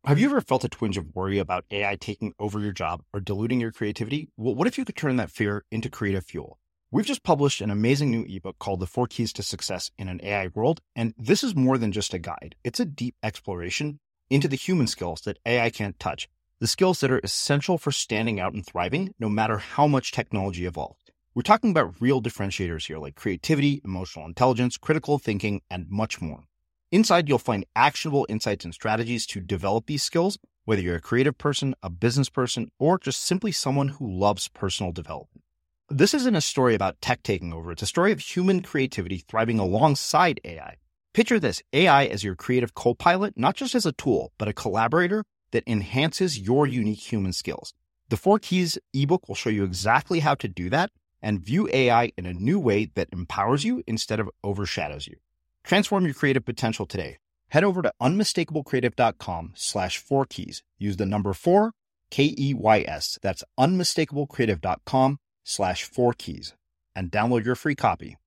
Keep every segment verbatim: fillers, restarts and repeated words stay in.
Have you ever felt a twinge of worry about A I taking over your job or diluting your creativity? Well, what if you could turn that fear into creative fuel? We've just published an amazing new ebook called The Four Keys to Success in an A I World, and this is more than just a guide. It's a deep exploration into the human skills that A I can't touch, the skills that are essential for standing out and thriving, no matter how much technology evolves. We're talking about real differentiators here, like creativity, emotional intelligence, critical thinking, and much more. Inside, you'll find actionable insights and strategies to develop these skills, whether you're a creative person, a business person, or just simply someone who loves personal development. This isn't a story about tech taking over. It's a story of human creativity thriving alongside A I. Picture this, A I as your creative co-pilot, not just as a tool, but a collaborator that enhances your unique human skills. The Four Keys ebook will show you exactly how to do that and view A I in a new way that empowers you instead of overshadows you. Transform your creative potential today. Head over to unmistakablecreative.com slash four keys. Use the number four, K E Y S. That's unmistakablecreative.com slash four keys and download your free copy.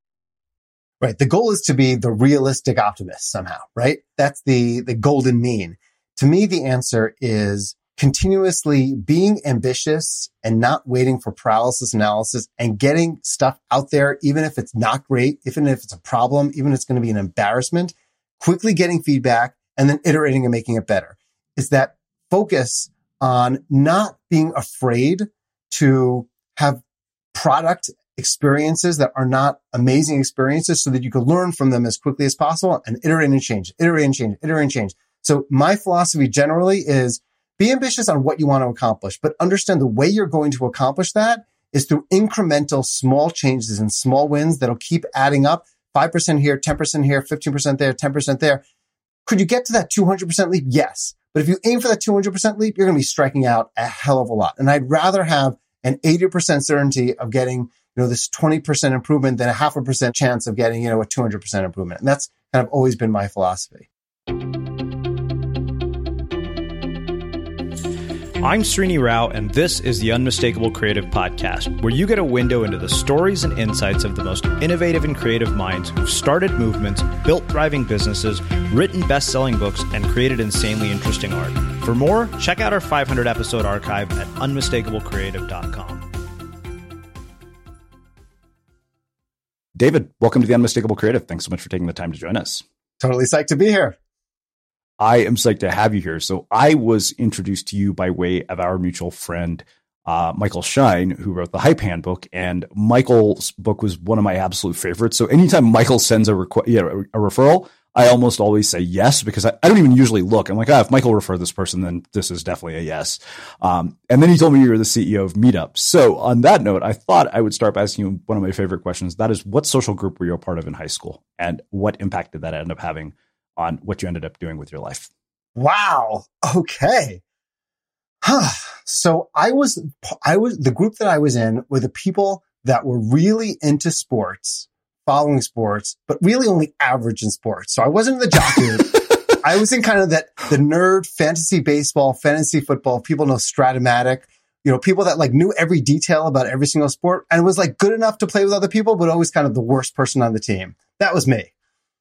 Right. The goal is to be the realistic optimist somehow, right? That's the, the golden mean. To me, the answer is continuously being ambitious and not waiting for paralysis analysis and getting stuff out there, even if it's not great, even if it's a problem, even if it's going to be an embarrassment, quickly getting feedback and then iterating and making it better. Is that focus on not being afraid to have product experiences that are not amazing experiences so that you can learn from them as quickly as possible and iterate and change, iterate and change, iterate and change. So my philosophy generally is be ambitious on what you want to accomplish, but understand the way you're going to accomplish that is through incremental small changes and small wins that'll keep adding up. five percent here, ten percent here, fifteen percent there, ten percent there. Could you get to that two hundred percent leap? Yes. But if you aim for that two hundred percent leap, you're going to be striking out a hell of a lot. And I'd rather have an eighty percent certainty of getting, you know, this twenty percent improvement than a half a percent chance of getting, you know, a two hundred percent improvement. And that's kind of always been my philosophy. I'm Srini Rao, and this is the Unmistakable Creative Podcast, where you get a window into the stories and insights of the most innovative and creative minds who've started movements, built thriving businesses, written best-selling books, and created insanely interesting art. For more, check out our five hundred episode archive at unmistakable creative dot com. David, welcome to the Unmistakable Creative. Thanks so much for taking the time to join us. Totally psyched to be here. I am psyched to have you here. So I was introduced to you by way of our mutual friend, uh, Michael Shine, who wrote the Hype Handbook. And Michael's book was one of my absolute favorites. So anytime Michael sends a, requ- yeah, a, a referral, I almost always say yes, because I, I don't even usually look. I'm like, ah, if Michael referred this person, then this is definitely a yes. Um, and then he told me you were the C E O of Meetup. So on that note, I thought I would start by asking you one of my favorite questions. That is, what social group were you a part of in high school? And what impact did that end up having on what you ended up doing with your life? Wow. Okay. Huh. So I was, I was, the group that I was in were the people that were really into sports, following sports, but really only average in sports. So I wasn't in the jock group. I was in kind of that, the nerd fantasy baseball, fantasy football. People know Stratomatic, you know, people that like knew every detail about every single sport and was like good enough to play with other people, but always kind of the worst person on the team. That was me.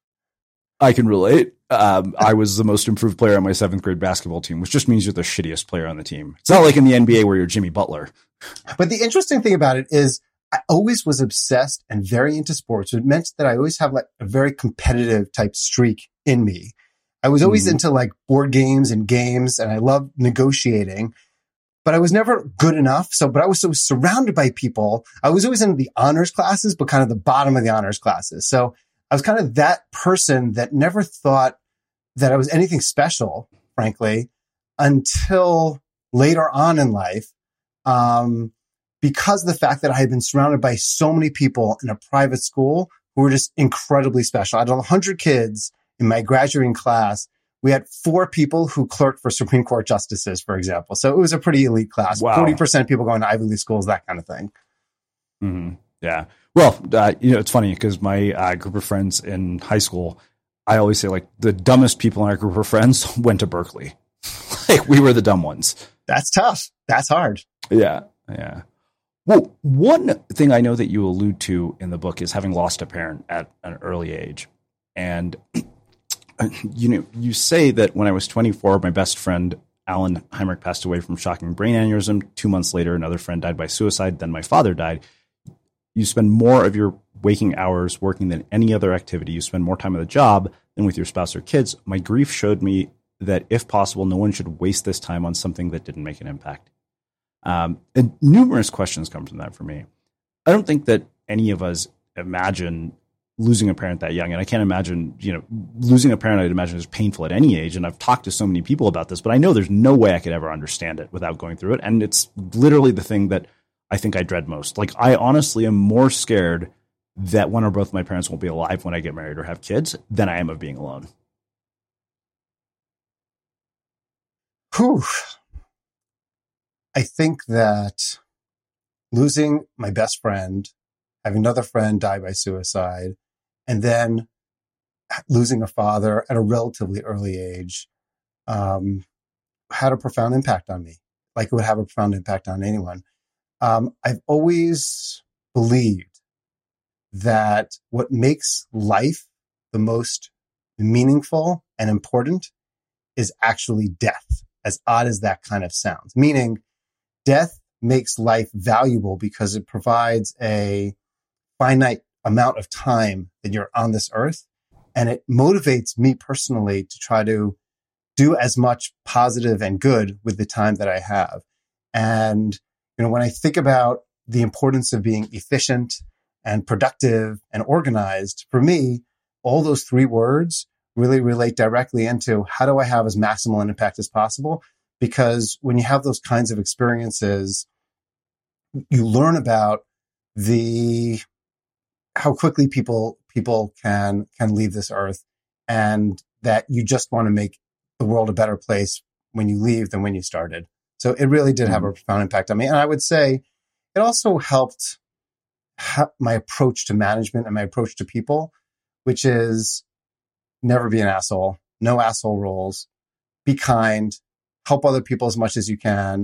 I can relate. Um, I was the most improved player on my seventh grade basketball team, which just means you're the shittiest player on the team. It's not like in the N B A where you're Jimmy Butler. But the interesting thing about it is I always was obsessed and very into sports. It meant that I always have like a very competitive type streak in me. I was always mm-hmm. into like board games and games, and I loved negotiating, but I was never good enough. So, but I was so surrounded by people. I was always in the honors classes, but kind of the bottom of the honors classes. So I was kind of that person that never thought that I was anything special, frankly, until later on in life. Um, because of the fact that I had been surrounded by so many people in a private school who were just incredibly special. I had one hundred kids in my graduating class. We had four people who clerked for Supreme Court justices, for example. So it was a pretty elite class. Wow. forty percent people going to Ivy League schools, that kind of thing. Mm-hmm. Yeah. Well, uh, you know, it's funny because my uh, group of friends in high school, I always say like the dumbest people in our group of friends went to Berkeley. Like we were the dumb ones. That's tough. That's hard. Yeah. Yeah. Well, one thing I know that you allude to in the book is having lost a parent at an early age. And you know, you say that when I was twenty-four, my best friend, Alan Heinrich, passed away from shocking brain aneurysm. Two months later, another friend died by suicide. Then my father died. You spend more of your waking hours working than any other activity. You spend more time at the job than with your spouse or kids. My grief showed me that if possible, no one should waste this time on something that didn't make an impact. Um, and numerous questions come from that for me. I don't think that any of us imagine losing a parent that young. And I can't imagine, you know, losing a parent, I'd imagine is painful at any age. And I've talked to so many people about this, but I know there's no way I could ever understand it without going through it. And it's literally the thing that I think I dread most. Like, I honestly am more scared that one or both of my parents won't be alive when I get married or have kids than I am of being alone. Whew. I think that losing my best friend, having another friend die by suicide, and then losing a father at a relatively early age um, had a profound impact on me, like it would have a profound impact on anyone. Um, I've always believed that what makes life the most meaningful and important is actually death, as odd as that kind of sounds. Meaning, death makes life valuable because it provides a finite amount of time that you're on this earth. And it motivates me personally to try to do as much positive and good with the time that I have. And, you know, when I think about the importance of being efficient and productive and organized, for me, all those three words really relate directly into how do I have as maximal an impact as possible? Because when you have those kinds of experiences, you learn about the how quickly people people can can leave this earth, and that you just want to make the world a better place when you leave than when you started. So it really did have a profound impact on me. And I would say it also helped ha- my approach to management and my approach to people, which is never be an asshole, no asshole roles, be kind, help other people as much as you can,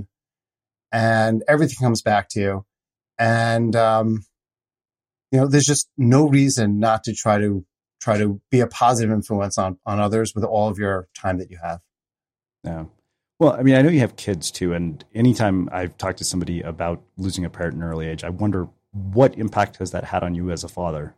and everything comes back to you. And, um, you know, there's just no reason not to try to try to be a positive influence on, on others with all of your time that you have. Yeah. Well, I mean, I know you have kids too. And anytime I've talked to somebody about losing a parent in an early age, I wonder what impact has that had on you as a father?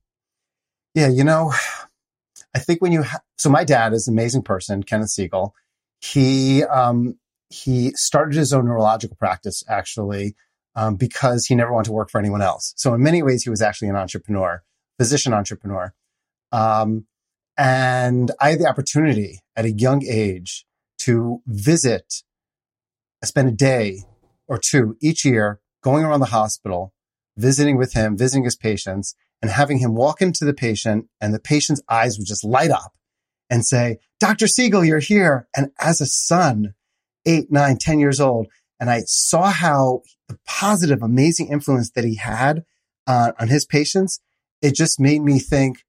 Yeah. You know, I think when you, ha- so my dad is an amazing person, Kenneth Siegel. He, um, he started his own neurological practice actually, um, because he never wanted to work for anyone else. So in many ways, he was actually an entrepreneur, physician entrepreneur. Um, and I had the opportunity at a young age to visit, spend a day or two each year going around the hospital, visiting with him, visiting his patients, and having him walk into the patient, and the patient's eyes would just light up and say, Doctor Siegel, you're here. And as a son, eight, nine, ten years old, and I saw how the positive, amazing influence that he had uh, on his patients, it just made me think,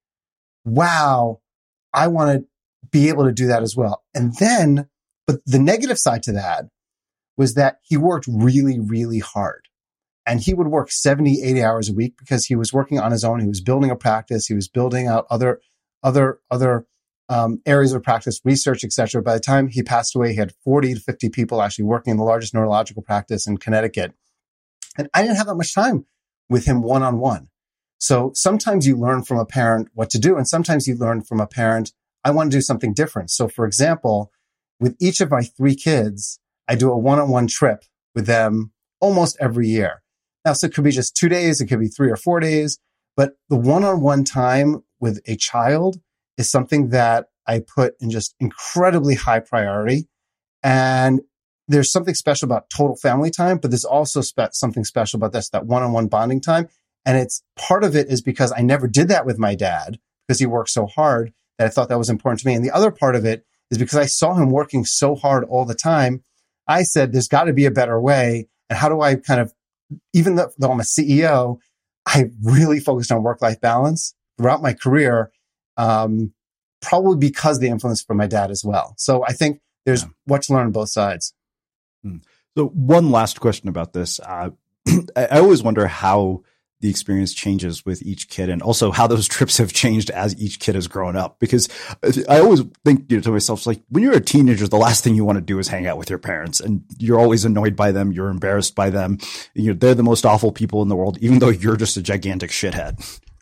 wow, I want to be able to do that as well. And then, but the negative side to that was that he worked really, really hard. And he would work seventy, eighty hours a week because he was working on his own. He was building a practice. He was building out other, other, other um, areas of practice, research, et cetera. By the time he passed away, he had forty to fifty people actually working in the largest neurological practice in Connecticut. And I didn't have that much time with him one-on-one. So sometimes you learn from a parent what to do. And sometimes you learn from a parent, I want to do something different. So for example, with each of my three kids, I do a one-on-one trip with them almost every year. Now, so it could be just two days. It could be three or four days. But the one-on-one time with a child is something that I put in just incredibly high priority. And there's something special about total family time, but there's also spe- something special about this, that one-on-one bonding time. And it's part of it is because I never did that with my dad because he worked so hard that I thought that was important to me. And the other part of it is because I saw him working so hard all the time. I said, there's got to be a better way. And how do I kind of, even though, though I'm a C E O, I really focused on work-life balance throughout my career, um, probably because of the influence from my dad as well. So I think there's yeah. what to learn on both sides. So one last question about this. Uh, I always wonder how the experience changes with each kid, and also how those trips have changed as each kid has grown up. Because I always think, you know, to myself, like when you're a teenager, the last thing you want to do is hang out with your parents, and you're always annoyed by them. You're embarrassed by them. You're, they're the most awful people in the world, even though you're just a gigantic shithead.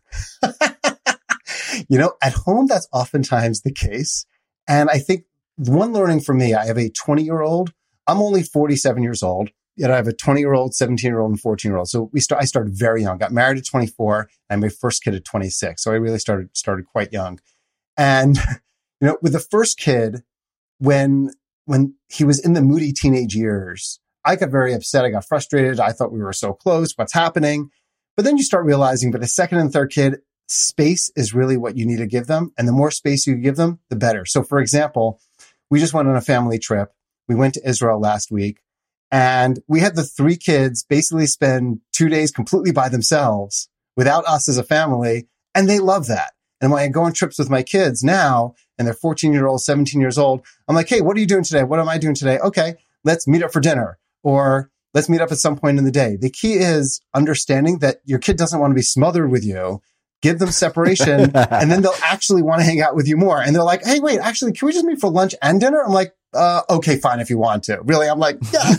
You know, at home, that's oftentimes the case. And I think one learning for me, I have a twenty year old. I'm only forty-seven years old. Yet I have a twenty year old, seventeen year old, and fourteen year old. So we start, I started very young, got married at twenty-four, and my first kid at twenty-six. So I really started, started quite young. And, you know, with the first kid, when, when he was in the moody teenage years, I got very upset. I got frustrated. I thought we were so close. What's happening? But then you start realizing that the second and third kid, space is really what you need to give them. And the more space you give them, the better. So for example, we just went on a family trip. We went to Israel last week. And we had the three kids basically spend two days completely by themselves without us as a family. And they love that. And when I go on trips with my kids now, and they're fourteen year old, seventeen years old, I'm like, hey, what are you doing today? What am I doing today? Okay, let's meet up for dinner, or let's meet up at some point in the day. The key is understanding that your kid doesn't want to be smothered with you. Give them separation, and then they'll actually want to hang out with you more. And they're like, hey, wait, actually, can we just meet for lunch and dinner? I'm like, uh, okay, fine, if you want to. Really, I'm like, yeah.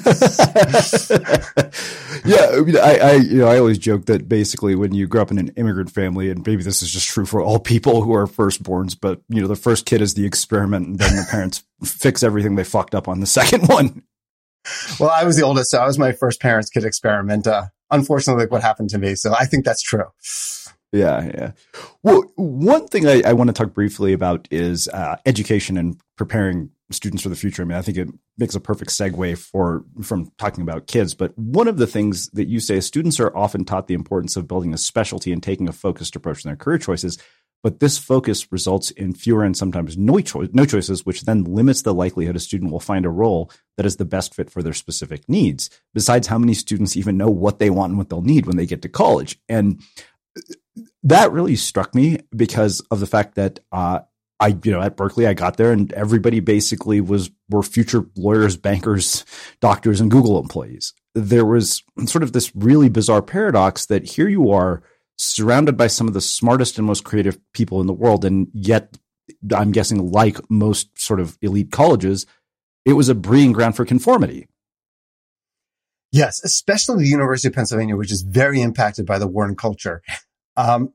Yeah, I mean, I, I, you know, I always joke that basically when you grow up in an immigrant family, and maybe this is just true for all people who are firstborns, but, you know, the first kid is the experiment, and then the parents fix everything they fucked up on the second one. Well, I was the oldest, so I was my first parents' kid experiment. Uh, unfortunately, like what happened to me. So I think that's true. Yeah, yeah. Well, one thing I, I want to talk briefly about is uh, education and preparing students for the future. I mean, I think it makes a perfect segue for from talking about kids. But one of the things that you say is students are often taught the importance of building a specialty and taking a focused approach in their career choices. But this focus results in fewer and sometimes no, cho- no choices, which then limits the likelihood a student will find a role that is the best fit for their specific needs. Besides, how many students even know what they want and what they'll need when they get to college? And that really struck me because of the fact that uh, I, you know, at Berkeley, I got there and everybody basically was were future lawyers, bankers, doctors, and Google employees. There was sort of this really bizarre paradox that here you are surrounded by some of the smartest and most creative people in the world, and yet I'm guessing, like most sort of elite colleges, it was a breeding ground for conformity. Yes, especially the University of Pennsylvania, which is very impacted by the Wharton culture. Um,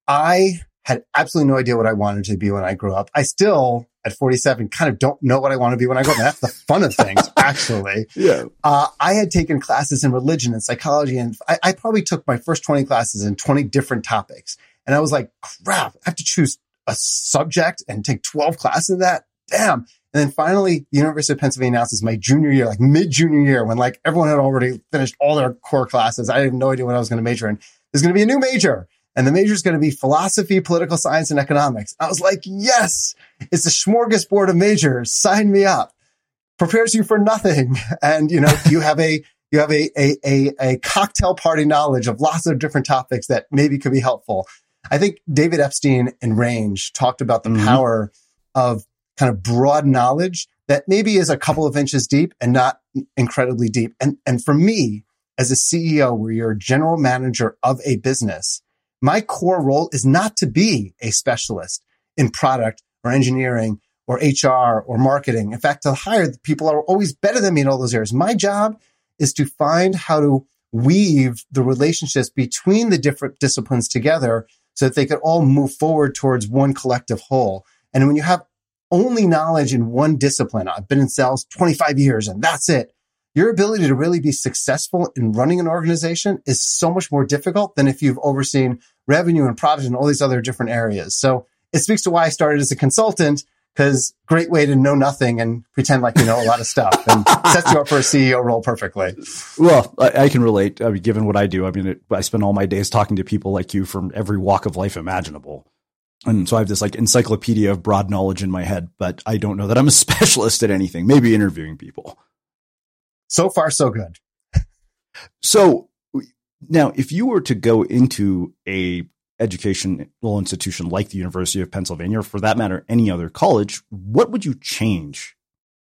I had absolutely no idea what I wanted to be when I grew up. I still, at forty-seven, kind of don't know what I want to be when I grow up. And that's the fun of things, actually. Yeah. Uh, I had taken classes in religion and psychology, and I, I probably took my first twenty classes in twenty different topics. And I was like, crap, I have to choose a subject and take twelve classes of that? Damn. And then finally, the University of Pennsylvania announces my junior year, like mid-junior year, when like everyone had already finished all their core classes. I had no idea what I was going to major in. There's going to be a new major. And the major is going to be philosophy, political science, and economics. I was like, yes, it's a smorgasbord of majors. Sign me up. Prepares you for nothing. And, you know, you have a, you have a, a, a, a cocktail party knowledge of lots of different topics that maybe could be helpful. I think David Epstein in Range talked about the mm-hmm. power of kind of broad knowledge that maybe is a couple of inches deep and not incredibly deep. And, and for me, as a C E O, where you're a general manager of a business, my core role is not to be a specialist in product or engineering or H R or marketing. In fact, to hire the people are always better than me in all those areas. My job is to find how to weave the relationships between the different disciplines together so that they could all move forward towards one collective whole. And when you have only knowledge in one discipline, I've been in sales twenty-five years and that's it. Your ability to really be successful in running an organization is so much more difficult than if you've overseen revenue and product and all these other different areas. So it speaks to why I started as a consultant, because great way to know nothing and pretend like you know a lot of stuff and sets you up for a C E O role perfectly. Well, I, I can relate. I mean, given what I do, I mean, it, I spend all my days talking to people like you from every walk of life imaginable. And so I have this like encyclopedia of broad knowledge in my head, but I don't know that I'm a specialist at anything, maybe interviewing people. So far, so good. So now, if you were to go into a educational institution like the University of Pennsylvania, or for that matter, any other college, what would you change?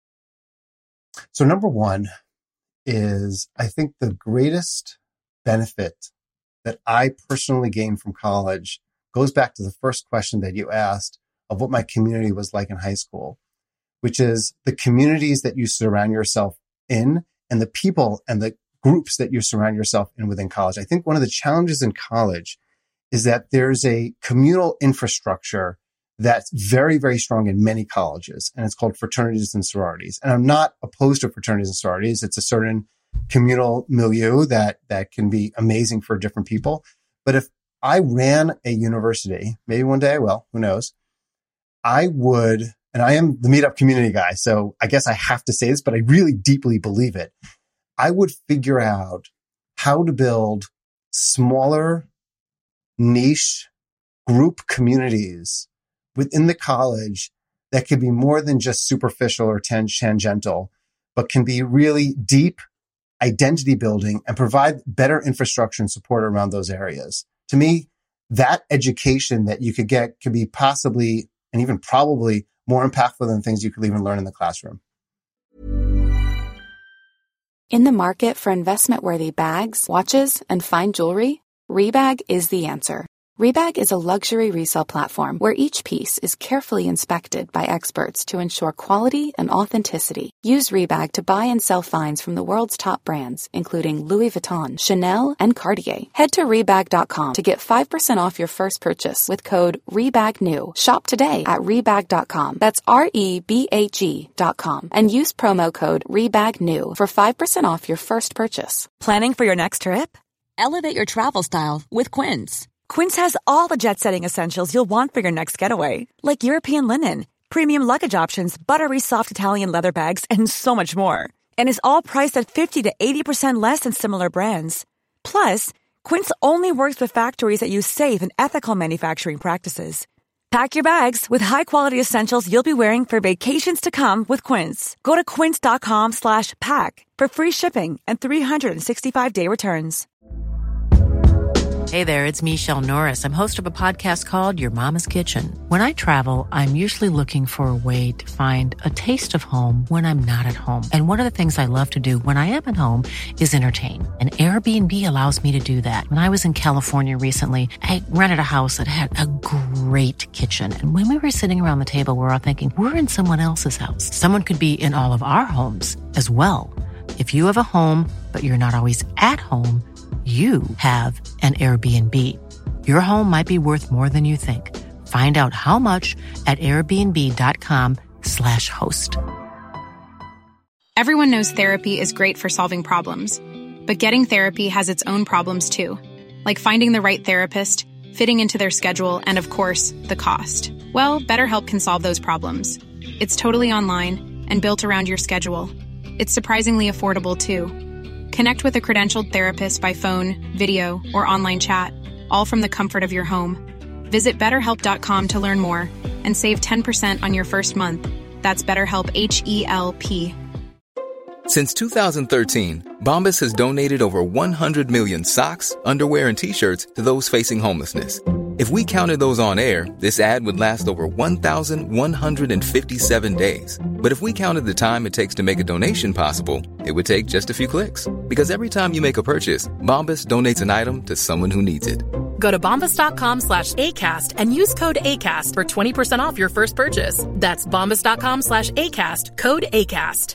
So number one is, I think the greatest benefit that I personally gained from college goes back to the first question that you asked of what my community was like in high school, which is the communities that you surround yourself in and the people and the groups that you surround yourself in within college. I think one of the challenges in college is that there's a communal infrastructure that's very, very strong in many colleges, and it's called fraternities and sororities. And I'm not opposed to fraternities and sororities. It's a certain communal milieu that, that can be amazing for different people. But if I ran a university, maybe one day I will, who knows, I would, and I am the meetup community guy, so I guess I have to say this, but I really deeply believe it. I would figure out how to build smaller, niche group communities within the college that could be more than just superficial or tangential, but can be really deep identity building and provide better infrastructure and support around those areas. To me, that education that you could get could be possibly and even probably more impactful than things you could even learn in the classroom. In the market for investment-worthy bags, watches, and fine jewelry, Rebag is the answer. Rebag is a luxury resale platform where each piece is carefully inspected by experts to ensure quality and authenticity. Use Rebag to buy and sell finds from the world's top brands, including Louis Vuitton, Chanel, and Cartier. Head to Rebag dot com to get five percent off your first purchase with code REBAGNEW. Shop today at Rebag dot com. That's R E B A G dot com. And use promo code REBAGNEW for five percent off your first purchase. Planning for your next trip? Elevate your travel style with Quince. Quince has all the jet-setting essentials you'll want for your next getaway, like European linen, premium luggage options, buttery soft Italian leather bags, and so much more. And is all priced at fifty to eighty percent less than similar brands. Plus, Quince only works with factories that use safe and ethical manufacturing practices. Pack your bags with high-quality essentials you'll be wearing for vacations to come with Quince. Go to quince.com slash pack for free shipping and three sixty-five day returns. Hey there, it's Michelle Norris. I'm host of a podcast called Your Mama's Kitchen. When I travel, I'm usually looking for a way to find a taste of home when I'm not at home. And one of the things I love to do when I am at home is entertain. And Airbnb allows me to do that. When I was in California recently, I rented a house that had a great kitchen. And when we were sitting around the table, we were all thinking, we're in someone else's house. Someone could be in all of our homes as well. If you have a home, but you're not always at home, you have an Airbnb. Your home might be worth more than you think. Find out how much at airbnb.com slash host. Everyone knows therapy is great for solving problems, but getting therapy has its own problems too, like finding the right therapist, fitting into their schedule, and of course, the cost. Well, BetterHelp can solve those problems. It's totally online and built around your schedule. It's surprisingly affordable too. Connect with a credentialed therapist by phone, video, or online chat, all from the comfort of your home. Visit better help dot com to learn more and save ten percent on your first month. That's BetterHelp, H E L P. Since two thousand thirteen, Bombas has donated over one hundred million socks, underwear, and T-shirts to those facing homelessness. If we counted those on air, this ad would last over one thousand one hundred fifty-seven days. But if we counted the time it takes to make a donation possible, it would take just a few clicks. Because every time you make a purchase, Bombas donates an item to someone who needs it. Go to bombas.com slash ACAST and use code ACAST for twenty percent off your first purchase. That's bombas.com slash ACAST, code ACAST.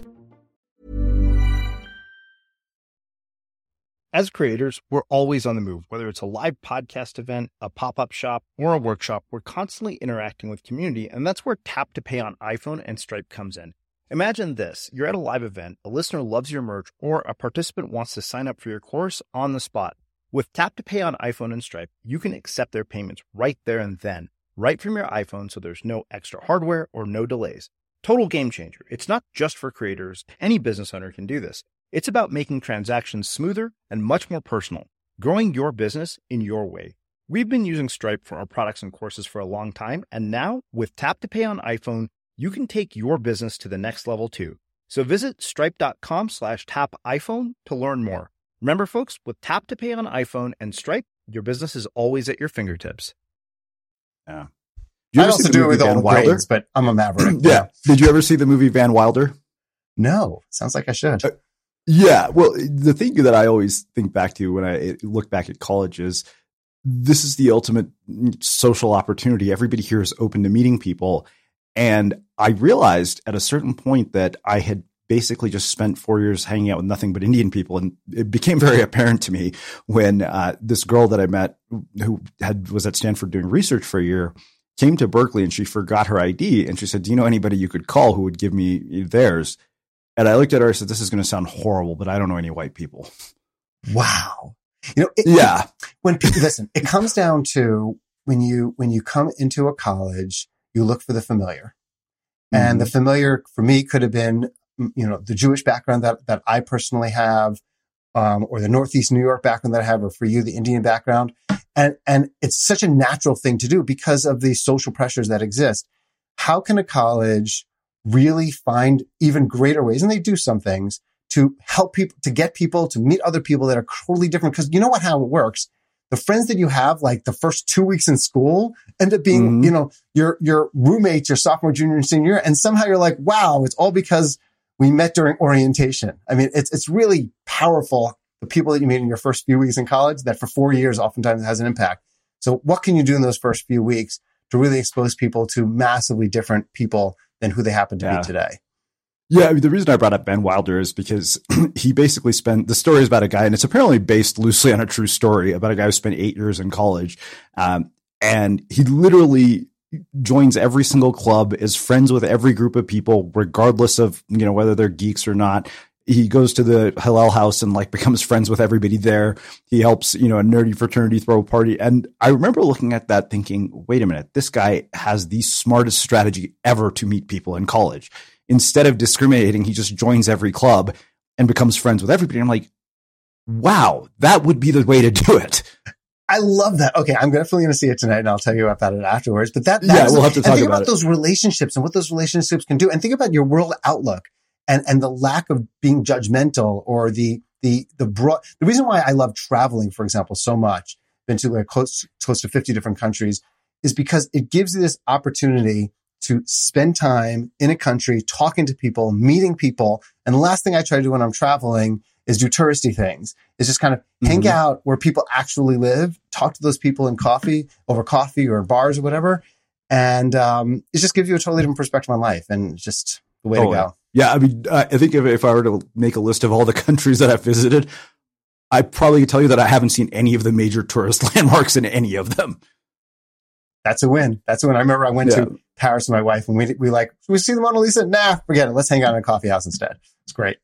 As creators, we're always on the move. Whether it's a live podcast event, a pop-up shop, or a workshop, we're constantly interacting with community, and that's where Tap to Pay on iPhone and Stripe comes in. Imagine this. You're at a live event, a listener loves your merch, or a participant wants to sign up for your course on the spot. With Tap to Pay on iPhone and Stripe, you can accept their payments right there and then, right from your iPhone, so there's no extra hardware or no delays. Total game changer. It's not just for creators. Any business owner can do this. It's about making transactions smoother and much more personal, growing your business in your way. We've been using Stripe for our products and courses for a long time, and now with Tap to Pay on iPhone, you can take your business to the next level too. So visit stripe.com slash tap iPhone to learn more. Remember, folks, with Tap to Pay on iPhone and Stripe, your business is always at your fingertips. Yeah. I also do it with all grades, but I'm a maverick. Yeah. Did you ever see the movie Van Wilder? No. Sounds like I should. Uh, Yeah. Well, the thing that I always think back to when I look back at college is this is the ultimate social opportunity. Everybody here is open to meeting people. And I realized at a certain point that I had basically just spent four years hanging out with nothing but Indian people. And it became very apparent to me when uh, this girl that I met who had was at Stanford doing research for a year came to Berkeley and she forgot her I D. And she said, do you know anybody you could call who would give me theirs? And I looked at her and said, this is going to sound horrible, but I don't know any white people. Wow. You know, it, yeah. It, when people listen, it comes down to when you, when you come into a college, you look for the familiar. Mm-hmm. And the familiar for me could have been, you know, the Jewish background that, that I personally have, um, or the Northeast New York background that I have, or for you, the Indian background. And, and it's such a natural thing to do because of the social pressures that exist. How can a college really find even greater ways, and they do some things, to help people, to get people to meet other people that are totally different? Because you know what, how it works. The friends that you have, like the first two weeks in school, end up being, mm-hmm. you know, your, your roommates, your sophomore, junior, and senior year. And somehow you're like, wow, it's all because we met during orientation. I mean, it's, it's really powerful. The people that you meet in your first few weeks in college, that for four years, oftentimes has an impact. So what can you do in those first few weeks to really expose people to massively different people than who they happen to yeah. be today? Yeah, I mean, the reason I brought up Ben Wilder is because he basically spent, the story is about a guy, and it's apparently based loosely on a true story about a guy who spent eight years in college. Um, and he literally joins every single club, is friends with every group of people, regardless of, you know, whether they're geeks or not. He goes to the Hillel house and like becomes friends with everybody there. He helps, you know, a nerdy fraternity throw a party. And I remember looking at that thinking, wait a minute, this guy has the smartest strategy ever to meet people in college. Instead of discriminating, he just joins every club and becomes friends with everybody. I'm like, wow, that would be the way to do it. I love that. Okay, I'm definitely going to see it tonight, and I'll tell you about it afterwards. But that, that yeah, is, we'll have to talk and think about, about it. those relationships and what those relationships can do, and think about your world outlook and and the lack of being judgmental, or the the the broad. The reason why I love traveling, for example, so much, been to like close close to fifty different countries, is because it gives you this opportunity to spend time in a country, talking to people, meeting people. And the last thing I try to do when I'm traveling is do touristy things. Is just kind of mm-hmm. hang out where people actually live, talk to those people in coffee, over coffee or bars or whatever. And um, it just gives you a totally different perspective on life, and just the way oh, to go. Yeah, I mean, I think if, if I were to make a list of all the countries that I've visited, I probably could tell you that I haven't seen any of the major tourist landmarks in any of them. That's a win. That's a win. I remember I went yeah. to Paris with my wife, and we we like, should we see the Mona Lisa? Nah, forget it. Let's hang out in a coffee house instead. It's great.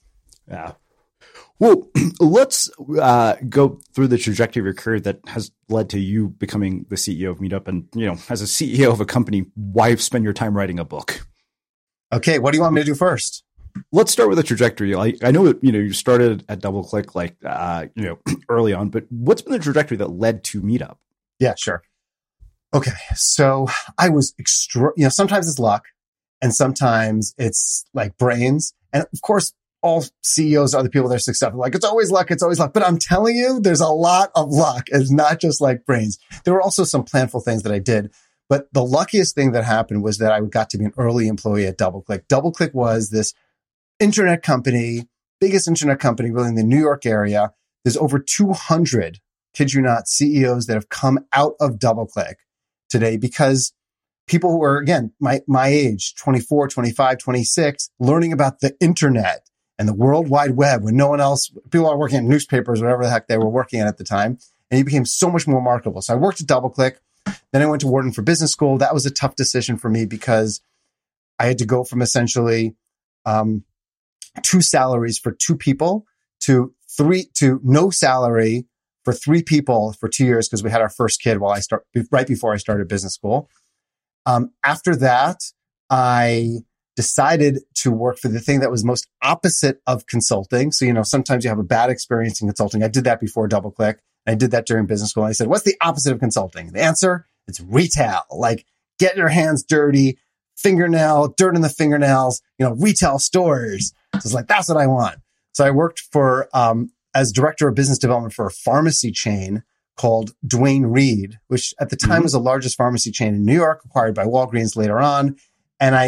Yeah. Well, let's uh, go through the trajectory of your career that has led to you becoming the C E O of Meetup. And, you know, as a C E O of a company, why spend your time writing a book? Okay. What do you want me to do first? Let's start with the trajectory. Like, I know that, you know, you started at DoubleClick, like, uh, you know, early on, but what's been the trajectory that led to Meetup? Yeah, sure. Okay. So I was extra, you know, sometimes it's luck and sometimes it's like brains. And of course, all C E Os are the people that are successful. Like, it's always luck. It's always luck. But I'm telling you, there's a lot of luck. It's not just like brains. There were also some planful things that I did. But the luckiest thing that happened was that I got to be an early employee at DoubleClick. DoubleClick was this internet company, biggest internet company really in the New York area. There's over two hundred, kid you not, C E Os that have come out of DoubleClick today because people who are, again, my, my age, twenty-four, twenty-five, twenty-six, learning about the internet and the World Wide Web when no one else, people are working in newspapers, whatever the heck they were working at at the time. And he became so much more marketable. So I worked at DoubleClick. Then I went to Wharton for business school. That was a tough decision for me because I had to go from essentially um, two salaries for two people to three, to no salary for three people for two years because we had our first kid while I start, right before I started business school. Um, after that, I decided to work for the thing that was most opposite of consulting. So, you know, sometimes you have a bad experience in consulting. I did that before DoubleClick. I did that during business school. And I said, what's the opposite of consulting? The answer, it's retail. Like, get your hands dirty, fingernail, dirt in the fingernails, you know, retail stores. So it's like, that's what I want. So I worked for, um, as director of business development for a pharmacy chain called Duane Reade, which at the time mm-hmm. was the largest pharmacy chain in New York, acquired by Walgreens later on. And I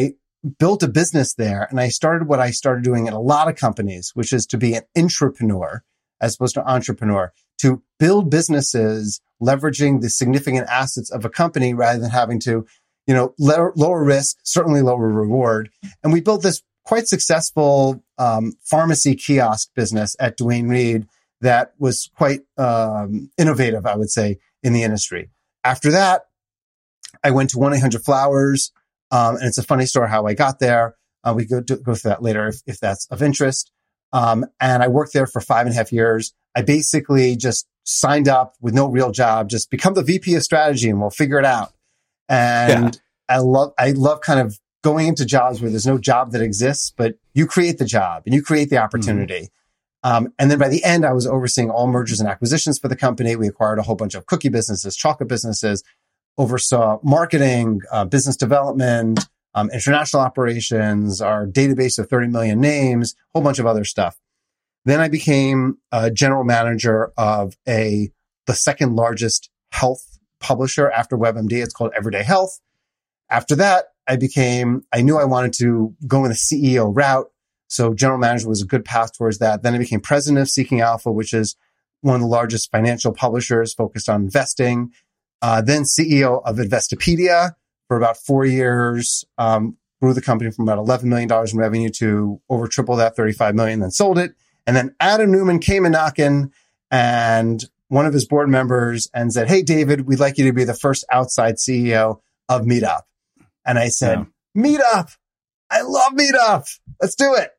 built a business there, and I started what I started doing in a lot of companies, which is to be an intrapreneur as opposed to entrepreneur, to build businesses leveraging the significant assets of a company rather than having to, you know, lower, lower risk, certainly lower reward. And we built this quite successful um, pharmacy kiosk business at Duane Reade that was quite um, innovative, I would say, in the industry. After that, I went to one eight hundred flowers. Um, and it's a funny story how I got there. Uh, we go do, go through that later if, if that's of interest. Um, and I worked there for five and a half years. I basically just signed up with no real job, just become the V P of strategy and we'll figure it out. And yeah. I love, I love kind of going into jobs where there's no job that exists, but you create the job and you create the opportunity. Mm. Um, and then by the end, I was overseeing all mergers and acquisitions for the company. We acquired a whole bunch of cookie businesses, chocolate businesses, oversaw marketing, uh, business development, um, international operations, our database of thirty million names, a whole bunch of other stuff. Then I became a general manager of a, the second largest health publisher after WebMD. It's called Everyday Health. After that, I became, I knew I wanted to go in the C E O route. So general manager was a good path towards that. Then I became president of Seeking Alpha, which is one of the largest financial publishers focused on investing. Uh, then C E O of Investopedia for about four years, um, grew the company from about eleven million dollars in revenue to over triple that, thirty-five million dollars, then sold it. And then Adam Newman came a knocking, and one of his board members and said, "Hey, David, we'd like you to be the first outside C E O of Meetup." And I said, yeah. "Meetup. I love Meetup. Let's do it."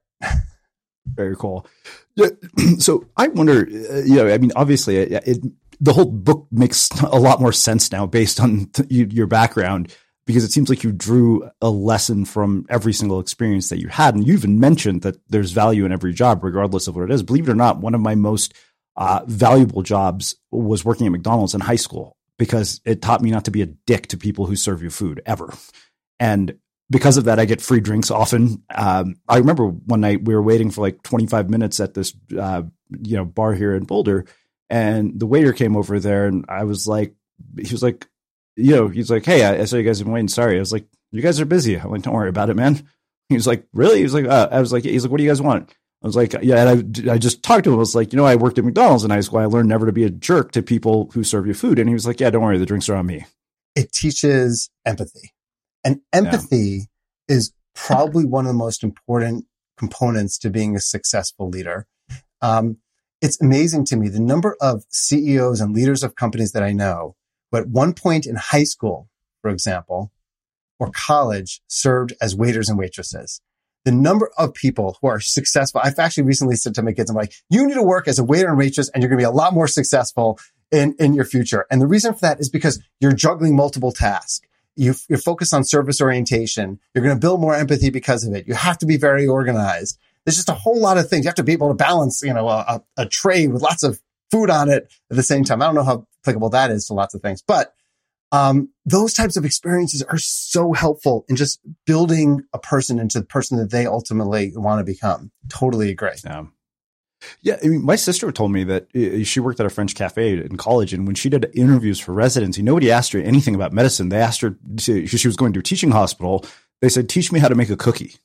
Very cool. Yeah, so I wonder, uh, you know, I mean, obviously it, it the whole book makes a lot more sense now based on th- your background, because it seems like you drew a lesson from every single experience that you had. And you even mentioned that there's value in every job, regardless of what it is. Believe it or not, one of my most uh, valuable jobs was working at McDonald's in high school, because it taught me not to be a dick to people who serve you food ever. And because of that, I get free drinks often. Um, I remember one night we were waiting for like twenty-five minutes at this, uh, you know, bar here in Boulder. And the waiter came over there, and I was like, he was like, you know, he's like, "Hey, I, I saw you guys have been waiting. Sorry." I was like, "You guys are busy." I'm like, "Don't worry about it, man." He was like, "Really?" He was like, uh, I was like, he's like, "What do you guys want?" I was like, yeah. And I, I just talked to him. I was like, you know, I worked at McDonald's in high school. I learned never to be a jerk to people who serve you food. And he was like, "Yeah, don't worry. The drinks are on me." It teaches empathy, and empathy yeah. is probably one of the most important components to being a successful leader. Um, It's amazing to me the number of C E Os and leaders of companies that I know who at one point in high school, for example, or college, served as waiters and waitresses. The number of people who are successful. I've actually recently said to my kids, I'm like, you need to work as a waiter and waitress, and you're going to be a lot more successful in, in your future. And the reason for that is because you're juggling multiple tasks. You, you're focused on service orientation. You're going to build more empathy because of it. You have to be very organized. There's just a whole lot of things. You have to be able to balance, you know, a, a tray with lots of food on it at the same time. I don't know how applicable that is to lots of things, but um, those types of experiences are so helpful in just building a person into the person that they ultimately want to become. Totally agree. Yeah. Yeah. I mean, my sister told me that she worked at a French cafe in college, and when she did interviews for residency, nobody asked her anything about medicine. They asked her to, she was going to a teaching hospital. They said, "Teach me how to make a cookie."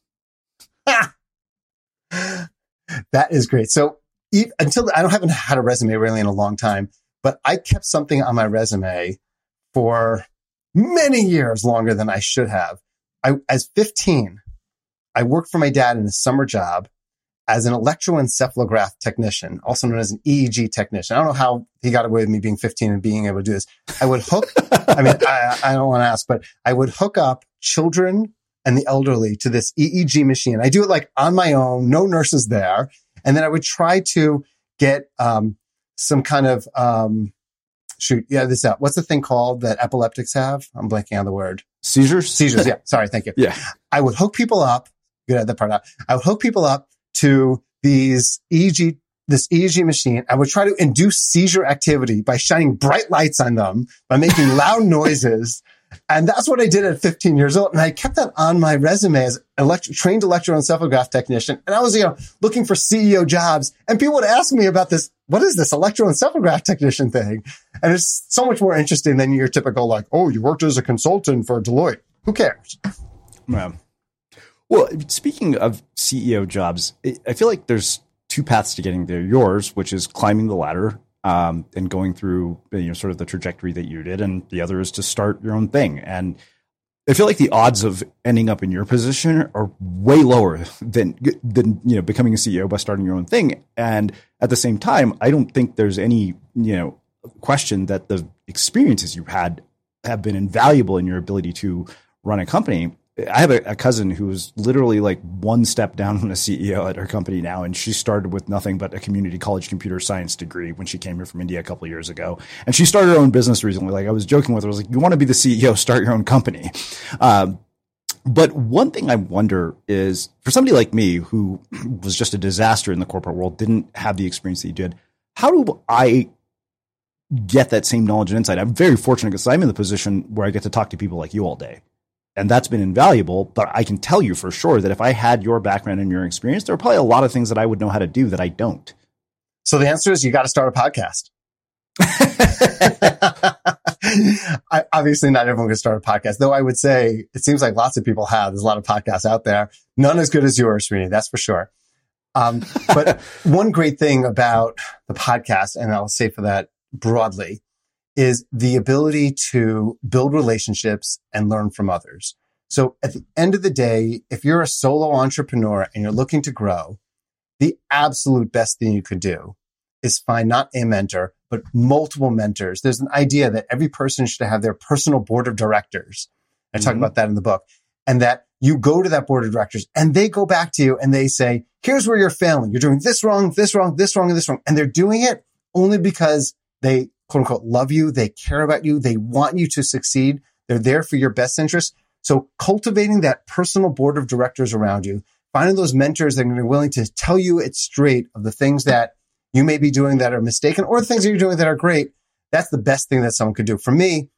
That is great. So even, until I don't haven't had a resume really in a long time, but I kept something on my resume for many years longer than I should have. I, as fifteen, I worked for my dad in a summer job as an electroencephalograph technician, also known as an E E G technician. I don't know how he got away with me being fifteen and being able to do this. I would hook, I mean, I, I don't want to ask, but I would hook up children and the elderly to this E E G machine. I do it like on my own, no nurses there. And then I would try to get um, some kind of, um, shoot, yeah, this out. What's the thing called that epileptics have? I'm blanking on the word. Seizures? Seizures, yeah. Sorry, thank you. Yeah. I would hook people up, good at that part out. I would hook people up to these E E G, this E E G machine. I would try to induce seizure activity by shining bright lights on them, by making loud noises. And that's what I did at fifteen years old. And I kept that on my resume as elect- trained electroencephalograph technician. And I was, you know, looking for C E O jobs. And people would ask me about this. What is this electroencephalograph technician thing? And it's so much more interesting than your typical, like, "Oh, you worked as a consultant for Deloitte." Who cares? Yeah. Well, speaking of C E O jobs, I feel like there's two paths to getting there. Yours, which is climbing the ladder um, and going through, you know, sort of the trajectory that you did, and the other is to start your own thing. And I feel like the odds of ending up in your position are way lower than than you know becoming a C E O by starting your own thing. And at the same time, I don't think there's any you know question that the experiences you've had have been invaluable in your ability to run a company. I have a, a cousin who's literally like one step down from a C E O at her company now, and she started with nothing but a community college computer science degree when she came here from India a couple of years ago. And she started her own business recently. Like I was joking with her, I was like, "You want to be the C E O? Start your own company." Um, but one thing I wonder is for somebody like me who was just a disaster in the corporate world, didn't have the experience that you did, how do I get that same knowledge and insight? I'm very fortunate because I'm in the position where I get to talk to people like you all day. And that's been invaluable, but I can tell you for sure that if I had your background and your experience, there are probably a lot of things that I would know how to do that I don't. So the answer is you got to start a podcast. I, obviously, not everyone can start a podcast, though I would say it seems like lots of people have. There's a lot of podcasts out there. None as good as yours, Srini, that's for sure. Um, but one great thing about the podcast, and I'll say for that broadly, is the ability to build relationships and learn from others. So at the end of the day, if you're a solo entrepreneur and you're looking to grow, the absolute best thing you could do is find not a mentor, but multiple mentors. There's an idea that every person should have their personal board of directors. I mm-hmm. talk about that in the book. And that you go to that board of directors and they go back to you and they say, here's where you're failing. You're doing this wrong, this wrong, this wrong, and this wrong. And they're doing it only because they quote unquote, love you. They care about you. They want you to succeed. They're there for your best interest. So cultivating that personal board of directors around you, finding those mentors that are going to be willing to tell you it straight of the things that you may be doing that are mistaken or the things that you're doing that are great. That's the best thing that someone could do. For me,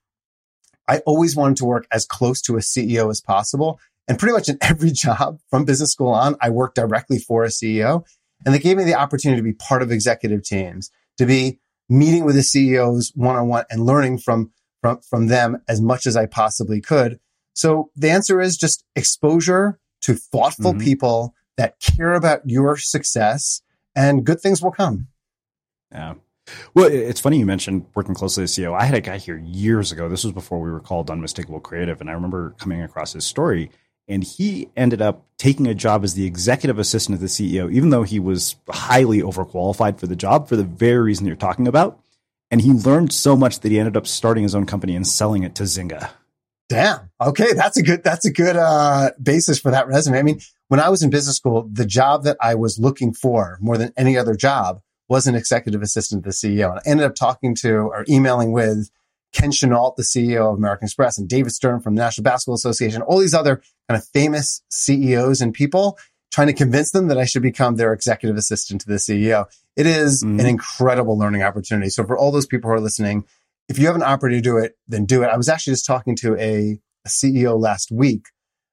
I always wanted to work as close to a C E O as possible. And pretty much in every job from business school on, I worked directly for a C E O. And they gave me the opportunity to be part of executive teams, to be meeting with the C E Os one-on-one and learning from, from, from them as much as I possibly could. So the answer is just exposure to thoughtful mm-hmm. people that care about your success, and good things will come. Yeah. Well, it's funny you mentioned working closely with the C E O. I had a guy here years ago. This was before we were called Unmistakable Creative. And I remember coming across his story, and he ended up taking a job as the executive assistant of the C E O, even though he was highly overqualified for the job for the very reason you're talking about. And he learned so much that he ended up starting his own company and selling it to Zynga. Damn. Okay. That's a good, that's a good, uh, basis for that resume. I mean, when I was in business school, the job that I was looking for more than any other job was an executive assistant to the C E O. And I ended up talking to or emailing with Ken Chenault, the C E O of American Express, and David Stern from the National Basketball Association, all these other kind of famous C E Os and people, trying to convince them that I should become their executive assistant to the C E O. It is mm. an incredible learning opportunity. So for all those people who are listening, if you have an opportunity to do it, then do it. I was actually just talking to a, a C E O last week,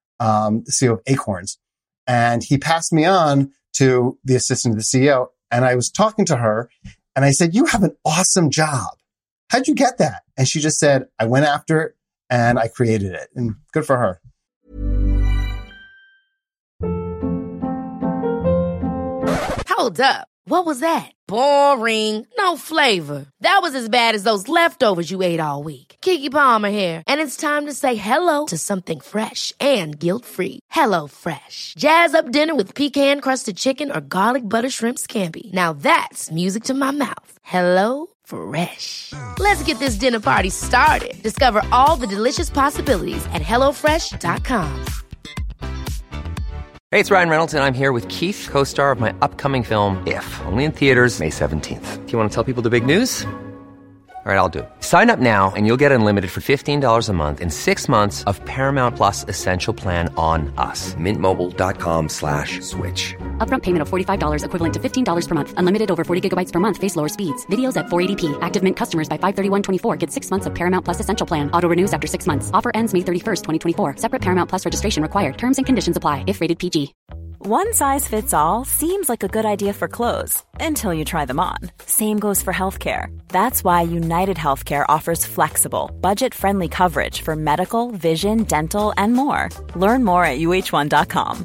um, the C E O of Acorns, and he passed me on to the assistant of the C E O. And I was talking to her and I said, you have an awesome job. How'd you get that? And she just said, I went after it and I created it. And good for her. Hold up. What was that? Boring. No flavor. That was as bad as those leftovers you ate all week. Keke Palmer here. And it's time to say hello to something fresh and guilt-free. Hello Fresh. Jazz up dinner with pecan-crusted chicken or garlic butter shrimp scampi. Now that's music to my mouth. Hello Fresh. Let's get this dinner party started. Discover all the delicious possibilities at hello fresh dot com. Hey, it's Ryan Reynolds, and I'm here with Keith, co-star of my upcoming film, If, only in theaters May seventeenth. Do you want to tell people the big news? All right, I'll do it. Sign up now and you'll get unlimited for fifteen dollars a month and six months of Paramount Plus Essential Plan on us. Mint Mobile dot com slash switch. Upfront payment of forty-five dollars equivalent to fifteen dollars per month. Unlimited over forty gigabytes per month. Face lower speeds. Videos at four eighty p. Active Mint customers by five thirty-one twenty-four get six months of Paramount Plus Essential Plan. Auto renews after six months. Offer ends May thirty-first, twenty twenty-four. Separate Paramount Plus registration required. Terms and conditions apply if rated P G. One size fits all seems like a good idea for clothes until you try them on. Same goes for healthcare. That's why United Healthcare offers flexible, budget-friendly coverage for medical, vision, dental, and more. Learn more at U H one dot com.